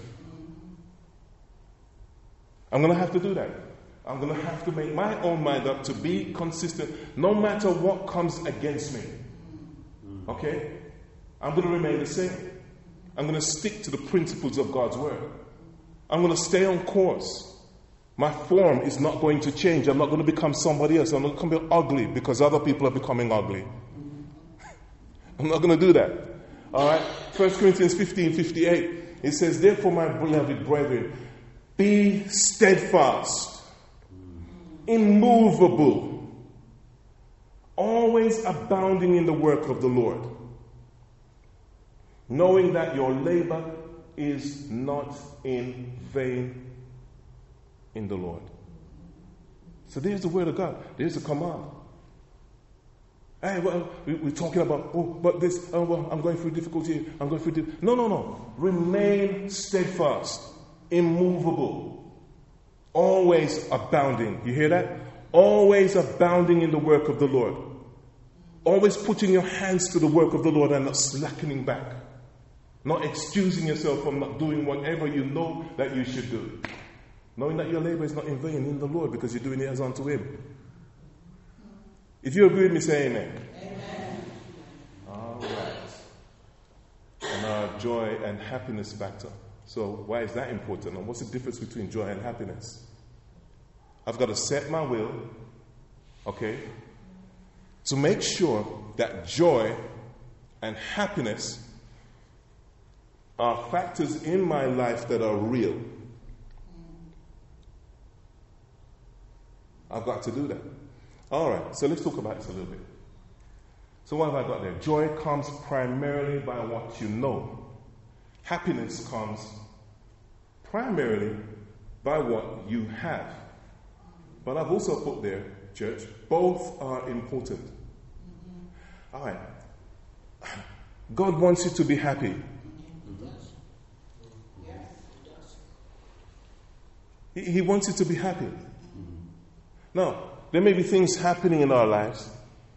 I'm going to have to do that. I'm going to have to make my own mind up to be consistent no matter what comes against me. Okay? I'm going to remain the same. I'm going to stick to the principles of God's word. I'm going to stay on course. My form is not going to change. I'm not going to become somebody else. I'm not going to be ugly because other people are becoming ugly. I'm not going to do that. All right? First Corinthians fifteen fifty-eight. It says, therefore, my beloved brethren, be steadfast, immovable, always abounding in the work of the Lord, knowing that your labor is not in vain in the Lord. So there's the word of God. There's the command. Hey, well, we're talking about, oh, but this, oh, well, I'm going through difficulty. I'm going through difficulty. No, no, no. Remain steadfast, immovable, always abounding. You hear that? Always abounding in the work of the Lord. Always putting your hands to the work of the Lord and not slackening back. Not excusing yourself from not doing whatever you know that you should do. Knowing that your labor is not in vain in the Lord because you're doing it as unto Him. If you agree with me, say amen. Amen. All right. And our joy and happiness factor. So why is that important? And what's the difference between joy and happiness? I've got to set my will, okay, to make sure that joy and happiness are factors in my life that are real. I've got to do that. All right, so let's talk about this a little bit. So what have I got there? Joy comes primarily by what you know. Happiness comes primarily by what you have. But I've also put there, church, both are important. All right. God wants you to be happy. He, he wants you to be happy. Now, there may be things happening in our lives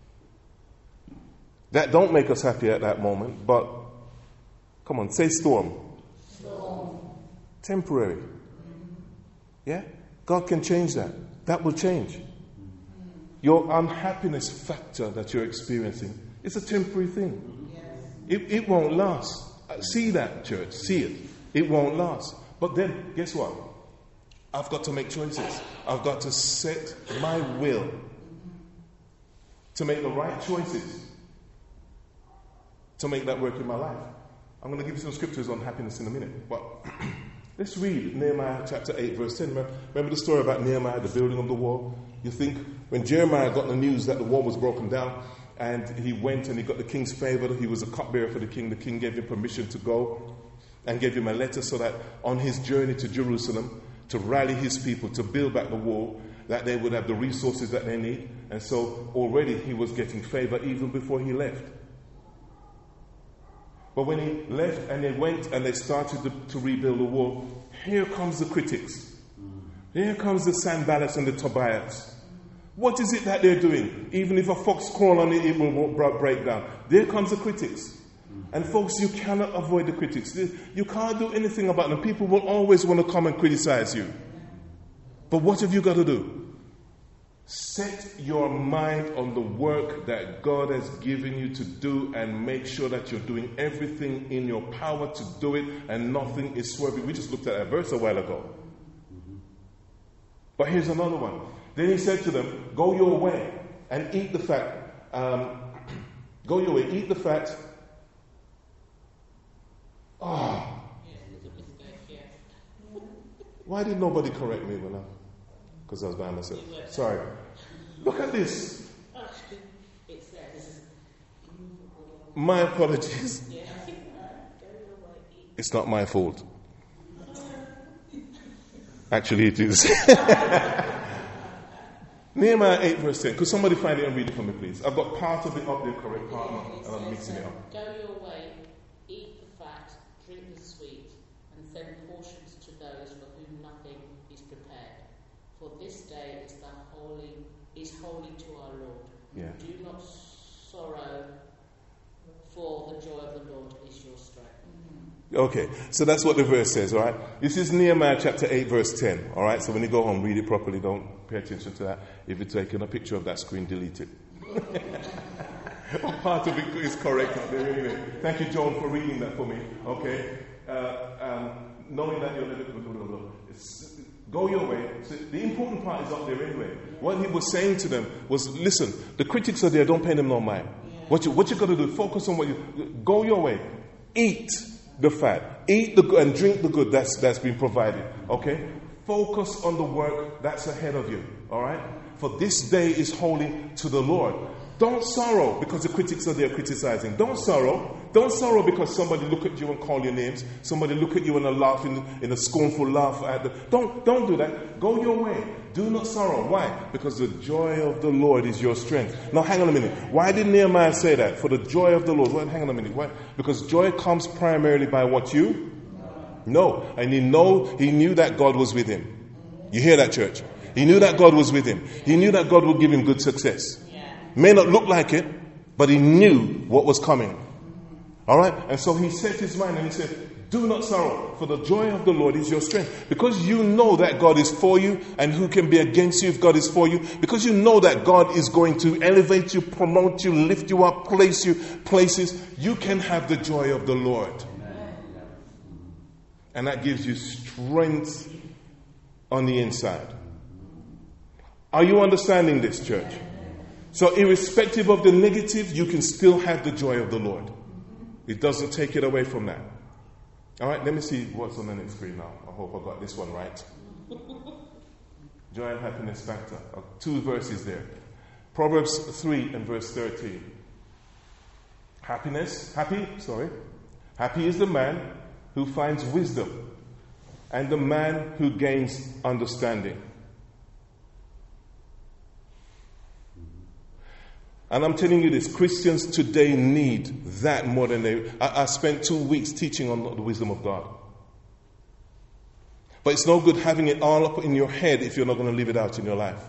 that don't make us happy at that moment, but come on, say storm. Storm. Temporary. Yeah? God can change that. That will change. Your unhappiness factor that you're experiencing is a temporary thing. Yes. It, it won't last. See that, church. See it. It won't last. But then, guess what? I've got to make choices. I've got to set my will to make the right choices to make that work in my life. I'm going to give you some scriptures on happiness in a minute. But let's read Nehemiah chapter eight, verse ten. Remember the story about Nehemiah, the building of the wall? You think when Jeremiah got the news that the wall was broken down and he went and he got the king's favor, he was a cupbearer for the king. The king gave him permission to go and gave him a letter so that on his journey to Jerusalem, to rally his people, to build back the wall, that they would have the resources that they need. And so already he was getting favor even before he left. But when he left and they went and they started to, to rebuild the wall, here comes the critics. Here comes the Sanballats and the Tobias. What is it that they're doing? Even if a fox crawl on it, it will break down. There comes the critics. And folks, you cannot avoid the critics. You can't do anything about them. People will always want to come and criticize you. But what have you got to do? Set your mind on the work that God has given you to do and make sure that you're doing everything in your power to do it and nothing is swerving. We just looked at that verse a while ago. But here's another one. Then he said to them, go your way and eat the fat. Um, go your way, eat the fat. Oh. Why did nobody correct me when I... Because I was by myself. Sorry. Look at this. My apologies. It's not my fault. Actually, it is. Nehemiah eight verse ten. Could somebody find it and read it for me, please? I've got part of it up there, correct part, It and I'm says, mixing it up. Go your way, eat the fat, drink the sweet, and send portions to those for whom nothing is prepared. For this day is the holy is holy to our Lord. Yeah. Do not sorrow, for the joy of the Lord is your strength. Okay, so that's what the verse says, all right? This is Nehemiah chapter eight, verse ten, all right? So when you go home, read it properly. Don't pay attention to that. If you're taking a picture of that screen, delete it. Part of it is correct out there, anyway. Thank you, John, for reading that for me, okay? Uh, um, knowing that you're go your way. So the important part is up there anyway. What he was saying to them was, listen, the critics are there, don't pay them no mind. What you, what you got to do, focus on what you, go your way. Eat the fat. Eat the good and drink the good that's, that's been provided. Okay? Focus on the work that's ahead of you. All right? For this day is holy to the Lord. Don't sorrow because the critics are there criticizing. Don't sorrow. Don't sorrow because somebody look at you and call your names. Somebody look at you and a laugh in, in a scornful laugh at the. Don't don't do that. Go your way. Do not sorrow. Why? Because the joy of the Lord is your strength. Now hang on a minute. Why did Nehemiah say that? For the joy of the Lord. Well, hang on a minute. Why? Because joy comes primarily by what you know. And he know he knew that God was with him. You hear that, church? He knew that God was with him. He knew that God would give him good success. May not look like it, but he knew what was coming. All right? And so he set his mind and he said, do not sorrow, for the joy of the Lord is your strength. Because you know that God is for you, and who can be against you if God is for you? Because you know that God is going to elevate you, promote you, lift you up, place you places, you can have the joy of the Lord. And that gives you strength on the inside. Are you understanding this, church? So irrespective of the negative, you can still have the joy of the Lord. It doesn't take it away from that. All right, let me see what's on the next screen now. I hope I got this one right. Joy and happiness factor. Two verses there. Proverbs three and verse thirteen. Happiness, happy, sorry. Happy is the man who finds wisdom and the man who gains understanding. And I'm telling you this, Christians today need that more than they... I, I spent two weeks teaching on the wisdom of God. But it's no good having it all up in your head if you're not going to live it out in your life.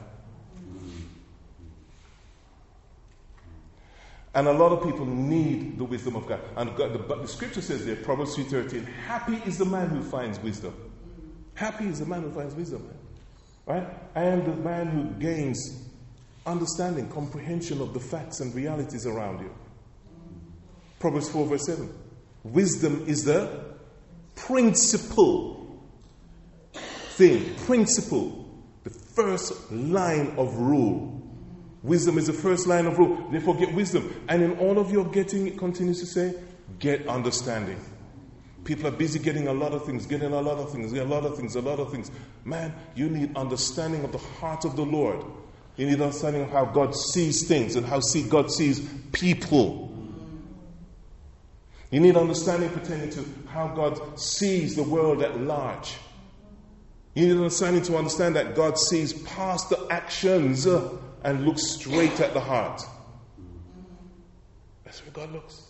And a lot of people need the wisdom of God. And God, the, the scripture says there, Proverbs three thirteen, happy is the man who finds wisdom. Happy is the man who finds wisdom. Right? And the man who gains understanding, comprehension of the facts and realities around you. Proverbs four verse seven. Wisdom is the principal thing. Principle. The first line of rule. Wisdom is the first line of rule. Therefore get wisdom. And in all of your getting, it continues to say, get understanding. People are busy getting a lot of things, getting a lot of things, a lot of things, a lot of things. Man, you need understanding of the heart of the Lord. You need understanding of how God sees things and how see God sees people. You need understanding pertaining to how God sees the world at large. You need understanding to understand that God sees past the actions and looks straight at the heart. That's where God looks.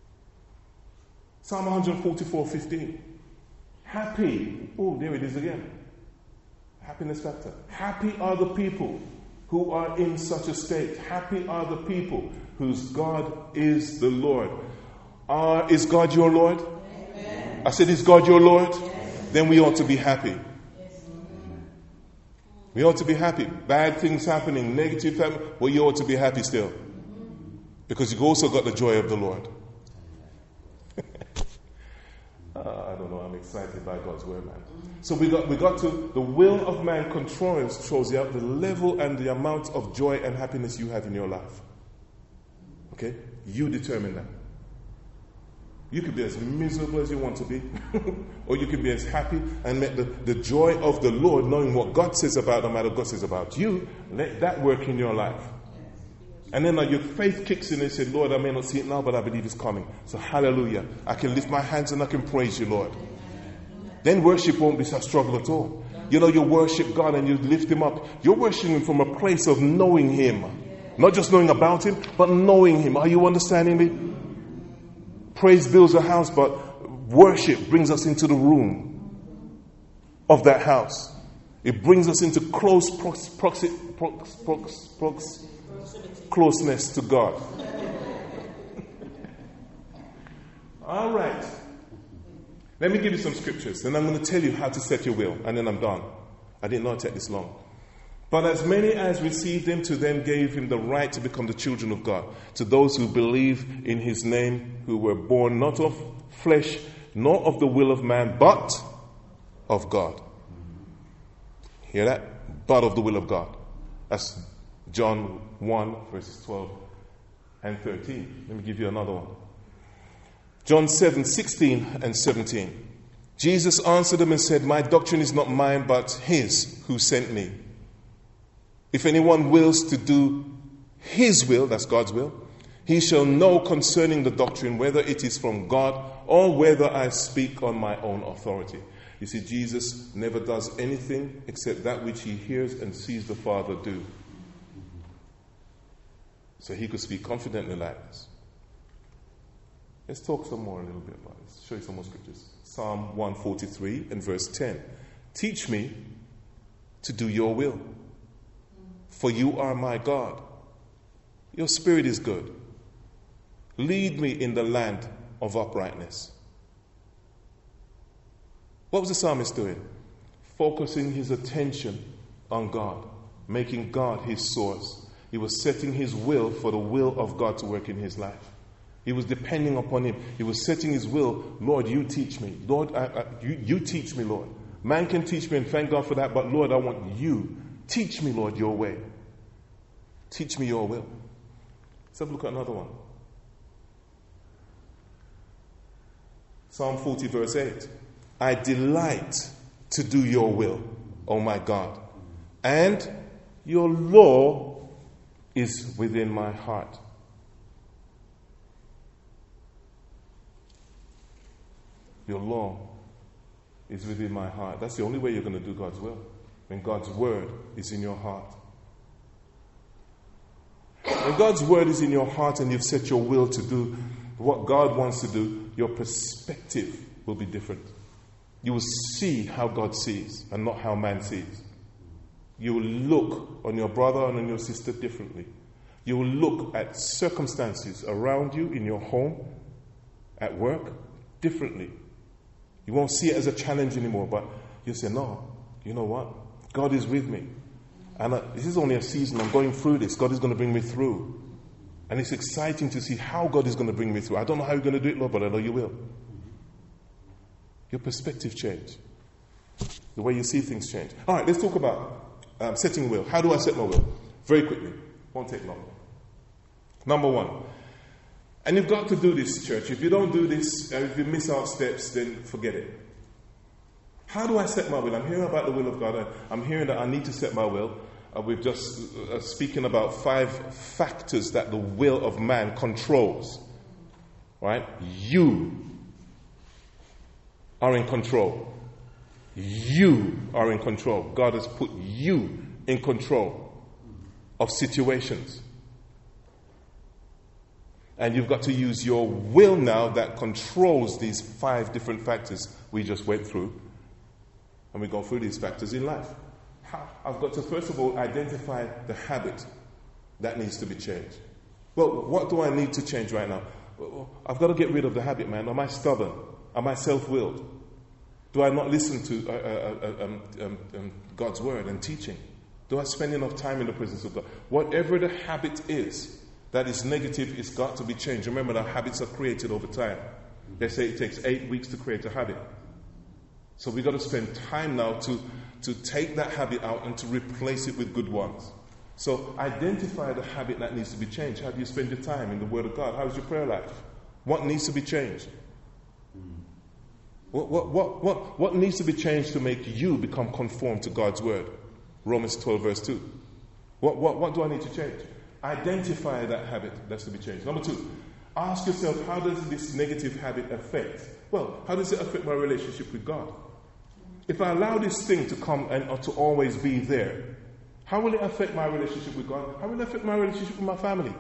Psalm one forty-four fifteen. Happy. Oh, there it is again. Happiness factor. Happy are the people who are in such a state. Happy are the people whose God is the Lord. Uh, is God your Lord? Amen. I said, is God your Lord? Yes. Then we ought to be happy. Yes. We ought to be happy. Bad things happening, negative happening, well, you ought to be happy still. Because you've also got the joy of the Lord. Uh, I don't know, I'm excited by God's word, man. So we got we got to, the will of man controls shows you the level and the amount of joy and happiness you have in your life. Okay? You determine that. You can be as miserable as you want to be, or you can be as happy and let the, the joy of the Lord, knowing what God says about them, what God says about you, let that work in your life. And then uh, your faith kicks in and say, Lord, I may not see it now, but I believe it's coming. So hallelujah. I can lift my hands and I can praise you, Lord. Then worship won't be such a struggle at all. you know, you worship God and you lift him up, you're worshiping him from a place of knowing him. Not just knowing about him, but knowing him. Are you understanding me? Praise builds a house, but worship brings us into the room of that house. It brings us into close prox, proxi, prox, prox, prox, closeness to God. All right. Let me give you some scriptures, and I'm going to tell you how to set your will, and then I'm done. I didn't know it'd take this long. But as many as received him, to them gave him the right to become the children of God. To those who believe in his name, who were born not of flesh, nor of the will of man, but of God. Hear that? But of the will of God. That's John one, verses twelve and thirteen. Let me give you another one. John seven, sixteen and seventeen. Jesus answered them and said, my doctrine is not mine, but his who sent me. If anyone wills to do his will, that's God's will, he shall know concerning the doctrine whether it is from God or whether I speak on my own authority. You see, Jesus never does anything except that which he hears and sees the Father do. So he could speak confidently like this. Let's talk some more a little bit about this. Show you some more scriptures. Psalm one forty-three and verse ten. Teach me to do your will, for you are my God. Your spirit is good. Lead me in the land of uprightness. What was the psalmist doing? Focusing his attention on God, making God his source. He was setting his will for the will of God to work in his life. He was depending upon him. He was setting his will. Lord, you teach me. Lord, I, I, you, you teach me, Lord. Man can teach me, and thank God for that, but Lord, I want you. Teach me, Lord, your way. Teach me your will. Let's have a look at another one. Psalm forty, verse eight. I delight to do your will, O my God, and your law is within my heart. Your law is within my heart. That's the only way you're going to do God's will, when God's word is in your heart. When God's word is in your heart and you've set your will to do what God wants to do, your perspective will be different. You will see how God sees and not how man sees. You will look on your brother and on your sister differently. You will look at circumstances around you in your home, at work, differently. You won't see it as a challenge anymore, but you say, no, you know what? God is with me. And I, this is only a season. I'm going through this. God is going to bring me through. And it's exciting to see how God is going to bring me through. I don't know how you're going to do it, Lord, but I know you will. Your perspective change. The way you see things change. All right, let's talk about um, setting will. How do I set my will? Very quickly. Won't take long. Number one. And you've got to do this, church. If you don't do this, if you miss out steps, then forget it. How do I set my will? I'm hearing about the will of God. I'm hearing that I need to set my will. Uh, we've just uh, speaking about five factors that the will of man controls. Right? You are in control. You are in control. God has put you in control of situations. And you've got to use your will now that controls these five different factors we just went through. And we go through these factors in life. How? I've got to, first of all, identify the habit that needs to be changed. Well, what do I need to change right now? I've got to get rid of the habit, man. Am I stubborn? Am I self-willed? Do I not listen to uh, uh, um, um, um, God's word and teaching? Do I spend enough time in the presence of God? Whatever the habit is that is negative, it's got to be changed. Remember that habits are created over time. They say it takes eight weeks to create a habit. So we've got to spend time now to, to take that habit out and to replace it with good ones. So identify the habit that needs to be changed. How do you spend your time in the Word of God? How's your prayer life? What needs to be changed? What, what, what, what, what needs to be changed to make you become conformed to God's Word? Romans twelve verse two. What, what, what do I need to change? Identify that habit that's to be changed. Number two, ask yourself, how does this negative habit affect? Well, how does it affect my relationship with God? if I allow this thing to come and or to always be there, how will it affect my relationship with God? How will it affect my relationship with my family?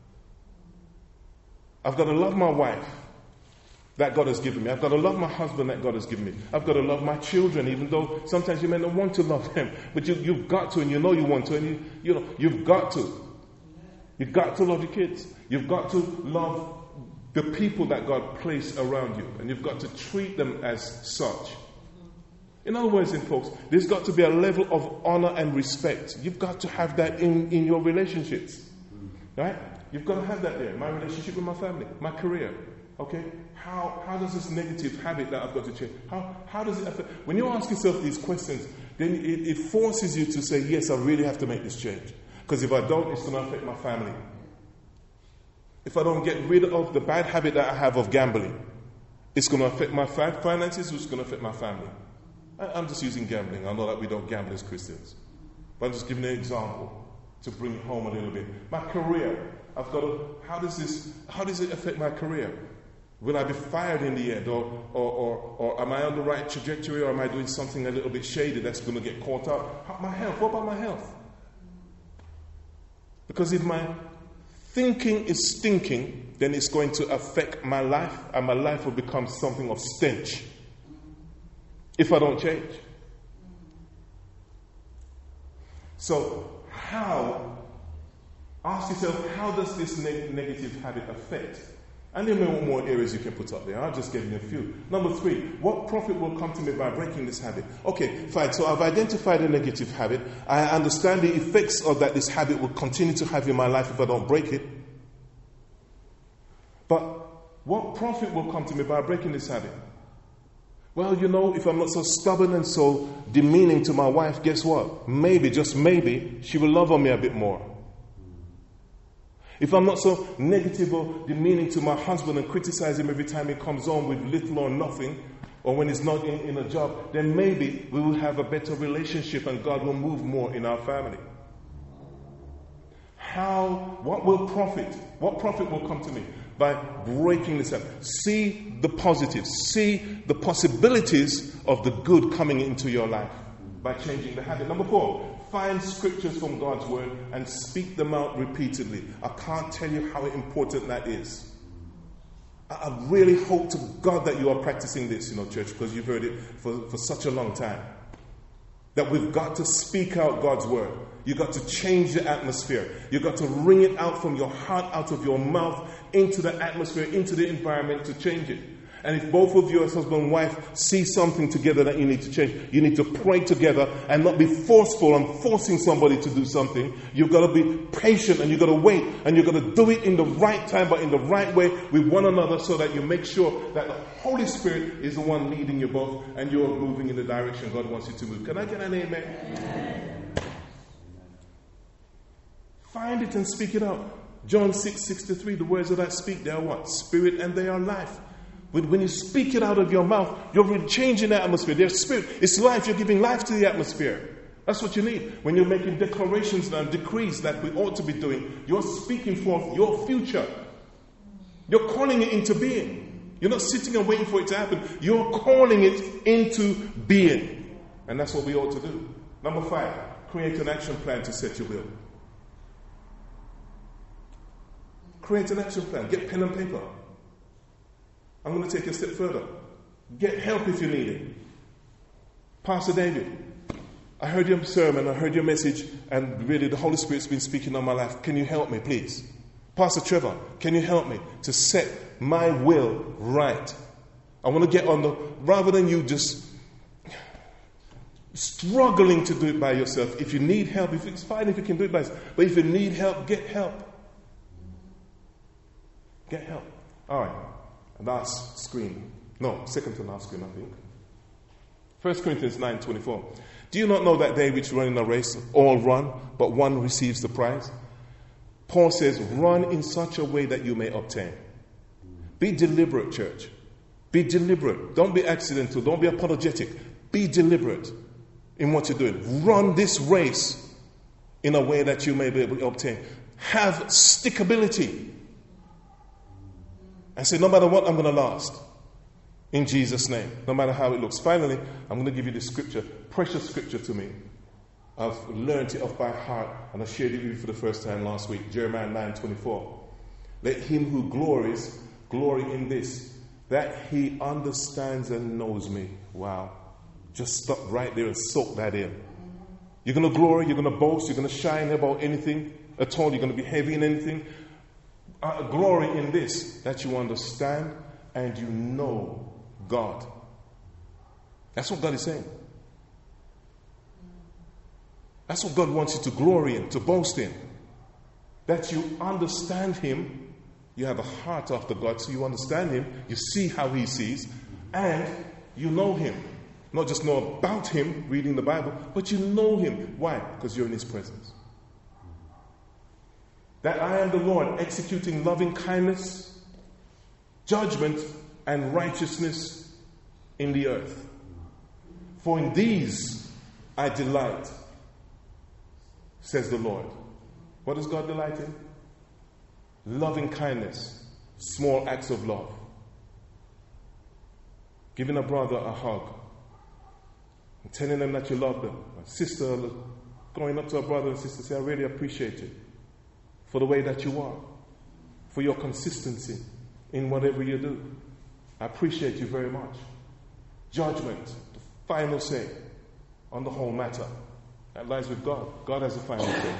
I've got to love my wife that God has given me. I've got to love my husband that God has given me. I've got to love my children, even though sometimes you may not want to love them. But you, you've got to, and you know you want to, and you, you know, you've got to. You've got to love your kids. You've got to love the people that God placed around you. And you've got to treat them as such. In other words, in folks, there's got to be a level of honor and respect. You've got to have that in, in your relationships. Right? You've got to have that there. My relationship with my family, my career. Okay? How how does this negative habit that I've got to change, how how does it affect? When you ask yourself these questions, then it, it forces you to say, yes, I really have to make this change. Because if I don't, it's going to affect my family. If I don't get rid of the bad habit that I have of gambling, it's going to affect my fi- finances, it's going to affect my family. I, I'm just using gambling. I know that we don't gamble as Christians. But I'm just giving an example to bring it home a little bit. My career, I've got to, how does this, how does it affect my career? Will I be fired in the end? Or, or, or, or am I on the right trajectory? Or am I doing something a little bit shady that's going to get caught up? How, my health, what about my health? Because if my thinking is stinking, then it's going to affect my life, and my life will become something of stench if I don't change. So, how, ask yourself, how does this neg- negative habit affect? And there are more areas you can put up there. I'll just give you a few. Number three, what profit will come to me by breaking this habit? Okay, fine. So I've identified a negative habit. I understand the effects of that this habit will continue to have in my life if I don't break it. But what profit will come to me by breaking this habit? Well, you know, if I'm not so stubborn and so demeaning to my wife, guess what? Maybe, just maybe, she will love on me a bit more. If I'm not so negative or demeaning to my husband and criticize him every time he comes home with little or nothing, or when he's not in, in a job, then maybe we will have a better relationship and God will move more in our family. How, what will profit? What profit will come to me by breaking this up? See the positives. See the possibilities of the good coming into your life by changing the habit. Number four, find scriptures from God's word and speak them out repeatedly. I can't tell you how important that is. I really hope to God that you are practicing this, you know, church, because you've heard it for, for such a long time. That we've got to speak out God's word. You've got to change the atmosphere. You've got to wring it out from your heart, out of your mouth, into the atmosphere, into the environment to change it. And if both of you as husband and wife see something together that you need to change, you need to pray together and not be forceful and forcing somebody to do something. You've got to be patient and you've got to wait and you've got to do it in the right time, but in the right way with one another, so that you make sure that the Holy Spirit is the one leading you both and you're moving in the direction God wants you to move. Can I get an amen? Amen. Find it and speak it out. John six sixty-three, the words that I speak, they are what? Spirit and they are life. When you speak it out of your mouth, you're changing the atmosphere. There's spirit. It's life. You're giving life to the atmosphere. That's what you need. When you're making declarations and decrees that we ought to be doing, you're speaking forth your future. You're calling it into being. You're not sitting and waiting for it to happen. You're calling it into being. And that's what we ought to do. Number five, create an action plan to set your will. Create an action plan. Get pen and paper. I'm going to take it a step further. Get help if you need it. Pastor David, I heard your sermon, I heard your message, and really the Holy Spirit's been speaking on my life. Can you help me, please? Pastor Trevor, can you help me to set my will right? I want to get on the, rather than you just struggling to do it by yourself. If you need help, if it's fine if you can do it by yourself, but if you need help, get help. Get help. All right. Last screen. No, second to last screen, I think. First Corinthians nine twenty-four. Do you not know that they which run in a race all run, but one receives the prize? Paul says, run in such a way that you may obtain. Be deliberate, church. Be deliberate. Don't be accidental. Don't be apologetic. Be deliberate in what you're doing. Run this race in a way that you may be able to obtain. Have stickability. And say, no matter what, I'm going to last. In Jesus' name, no matter how it looks. Finally, I'm going to give you this scripture, precious scripture to me. I've learned it off by heart, and I shared it with you for the first time last week. Jeremiah nine twenty-four. Let him who glories glory in this, that he understands and knows me. Wow. Just stop right there and soak that in. You're going to glory, you're going to boast, you're going to shine about anything at all, you're going to be heavy in anything. Uh, glory in this, that you understand and you know God. That's what God is saying. That's what God wants you to glory in, to boast in. That you understand him. You have a heart after God, so you understand him. You see how he sees. And you know him. Not just know about him, reading the Bible, but you know him. Why? Because you're in his presence. That I am the Lord, executing loving kindness, judgment, and righteousness in the earth. For in these I delight, says the Lord. What does God delight in? Loving kindness, small acts of love. Giving a brother a hug. And telling them that you love them. A sister going up to a brother and sister, say, I really appreciate you for the way that you are, for your consistency in whatever you do. I appreciate you very much. Judgment, the final say on the whole matter. That lies with God. God has the final say.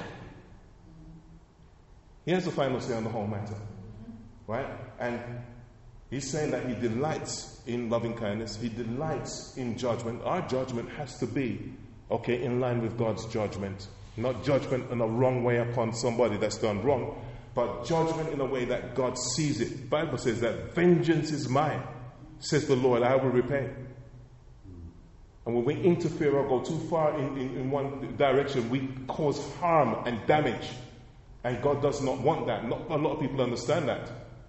He has the final say on the whole matter. Right? And he's saying that he delights in loving kindness. He delights in judgment. Our judgment has to be, okay, in line with God's judgment. Not judgment in a wrong way upon somebody that's done wrong, but judgment in a way that God sees it. The Bible says that vengeance is mine, says the Lord, I will repay. And when we interfere or go too far in, in, in one direction, we cause harm and damage. And God does not want that. Not a lot of people understand that.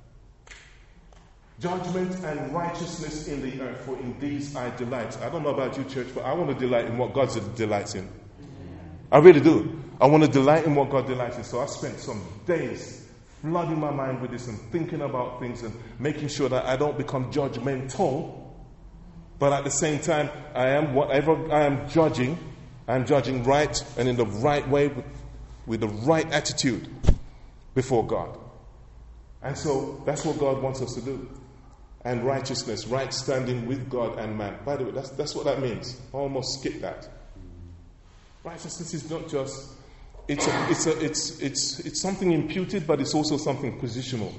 Judgment and righteousness in the earth, for in these I delight. I don't know about you, church, but I want to delight in what God delights in. I really do. I want to delight in what God delights in. So I spent some days flooding my mind with this and thinking about things and making sure that I don't become judgmental. But at the same time, I am, whatever I am judging, I am judging right and in the right way with, with the right attitude before God. And so that's what God wants us to do. And righteousness, right standing with God and man. By the way, that's, that's what that means. I almost skipped that. Righteousness is not just, it's, a, it's, a, it's, it's, it's something imputed, but it's also something positional.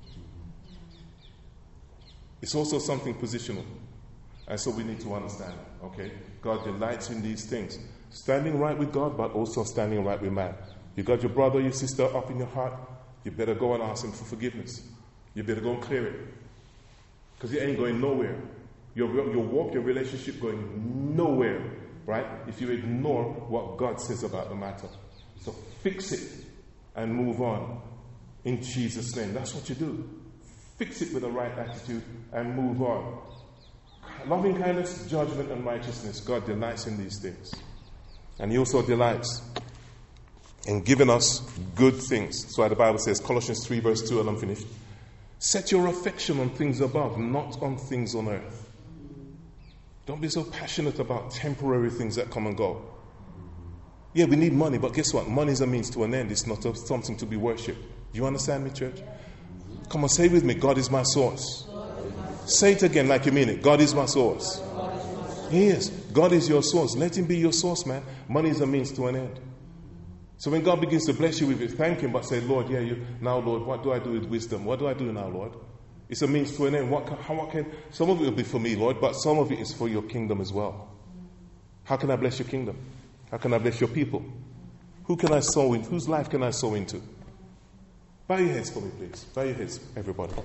It's also something positional. And so we need to understand that, okay? God delights in these things. Standing right with God, but also standing right with man. You got your brother, your sister up in your heart, you better go and ask him for forgiveness. You better go and clear it. Because it ain't going nowhere. Your, your walk, your relationship going nowhere, right? If you ignore what God says about the matter. So fix it and move on in Jesus' name. That's what you do. Fix it with the right attitude and move on. Loving kindness, judgment, and righteousness. God delights in these things. And he also delights in giving us good things. That's why the Bible says, Colossians three verse two, and I'm finished. Set your affection on things above, not on things on earth. Don't be so passionate about temporary things that come and go. Yeah, we need money, but guess what? Money is a means to an end. It's not something to be worshipped. Do you understand me, church? Come on, say it with me. God is my source. Say it again like you mean it. God is my source. Yes, God is your source. Let him be your source, man. Money is a means to an end. So when God begins to bless you with it, thank him, but say, Lord, yeah, you now, Lord, what do I do with wisdom? What do I do now, Lord? It's a means to an end. What can, how what can, some of it will be for me, Lord, but some of it is for your kingdom as well. How can I bless your kingdom? How can I bless your people? Who can I sow in? Whose life can I sow into? Bow your heads for me, please. Bow your heads, everybody.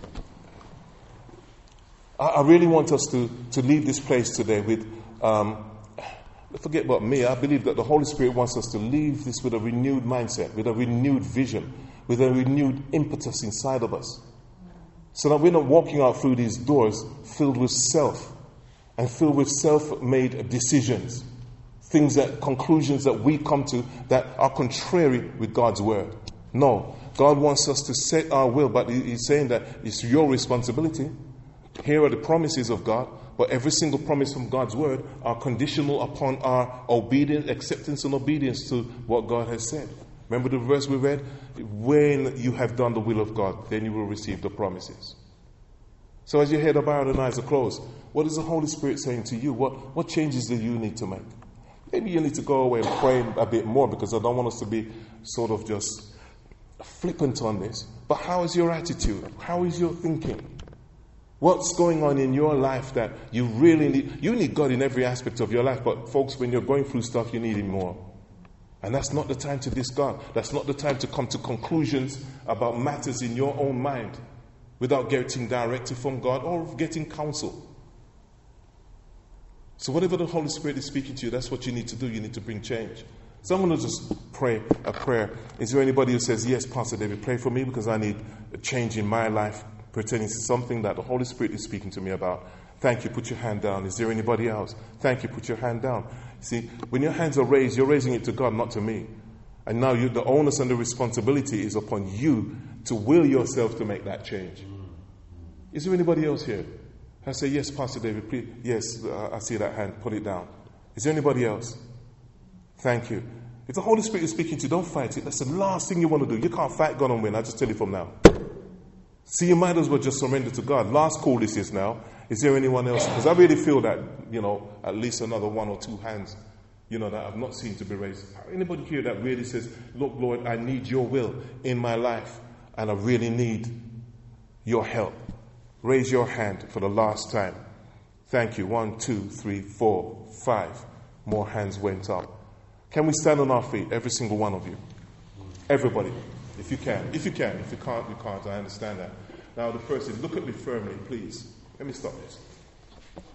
I, I really want us to, to leave this place today with, um, forget about me, I believe that the Holy Spirit wants us to leave this with a renewed mindset, with a renewed vision, with a renewed impetus inside of us. So that we're not walking out through these doors filled with self and filled with self-made decisions. Things that, conclusions that we come to that are contrary with God's word. No, God wants us to set our will, but he's saying that it's your responsibility. Here are the promises of God, but every single promise from God's word are conditional upon our obedience, acceptance and obedience to what God has said. Remember the verse we read? When you have done the will of God, then you will receive the promises. So as your head are bowed and eyes are closed, what is the Holy Spirit saying to you? What, what changes do you need to make? Maybe you need to go away and pray a bit more, because I don't want us to be sort of just flippant on this. But how is your attitude? How is your thinking? What's going on in your life that you really need? You need God in every aspect of your life, but folks, when you're going through stuff, you need Him more. And that's not the time to discard. That's not the time to come to conclusions about matters in your own mind without getting directive from God or getting counsel. So whatever the Holy Spirit is speaking to you, that's what you need to do. You need to bring change. So I'm going to just pray a prayer. Is there anybody who says, yes, Pastor David, pray for me because I need a change in my life pertaining to something that the Holy Spirit is speaking to me about? Thank you. Put your hand down. Is there anybody else? Thank you. Put your hand down. See, when your hands are raised, you're raising it to God, not to me. And now you, the onus and the responsibility is upon you to will yourself to make that change. Is there anybody else here? I say, yes, Pastor David, please. Yes, uh, I see that hand. Put it down. Is there anybody else? Thank you. If the Holy Spirit is speaking to you, don't fight it. That's the last thing you want to do. You can't fight God and win. I just tell you from now. See, you might as well just surrender to God. Last call this is now. Is there anyone else? Because I really feel that, you know, at least another one or two hands, you know, that I've not seen to be raised. Anybody here that really says, look, Lord, I need your will in my life and I really need your help? Raise your hand for the last time. Thank you. One, two, three, four, five. More hands went up. Can we stand on our feet, every single one of you? Everybody, if you can. If you can. If you can't, you can't. I understand that. Now the first is, look at me firmly, please. Let me stop this.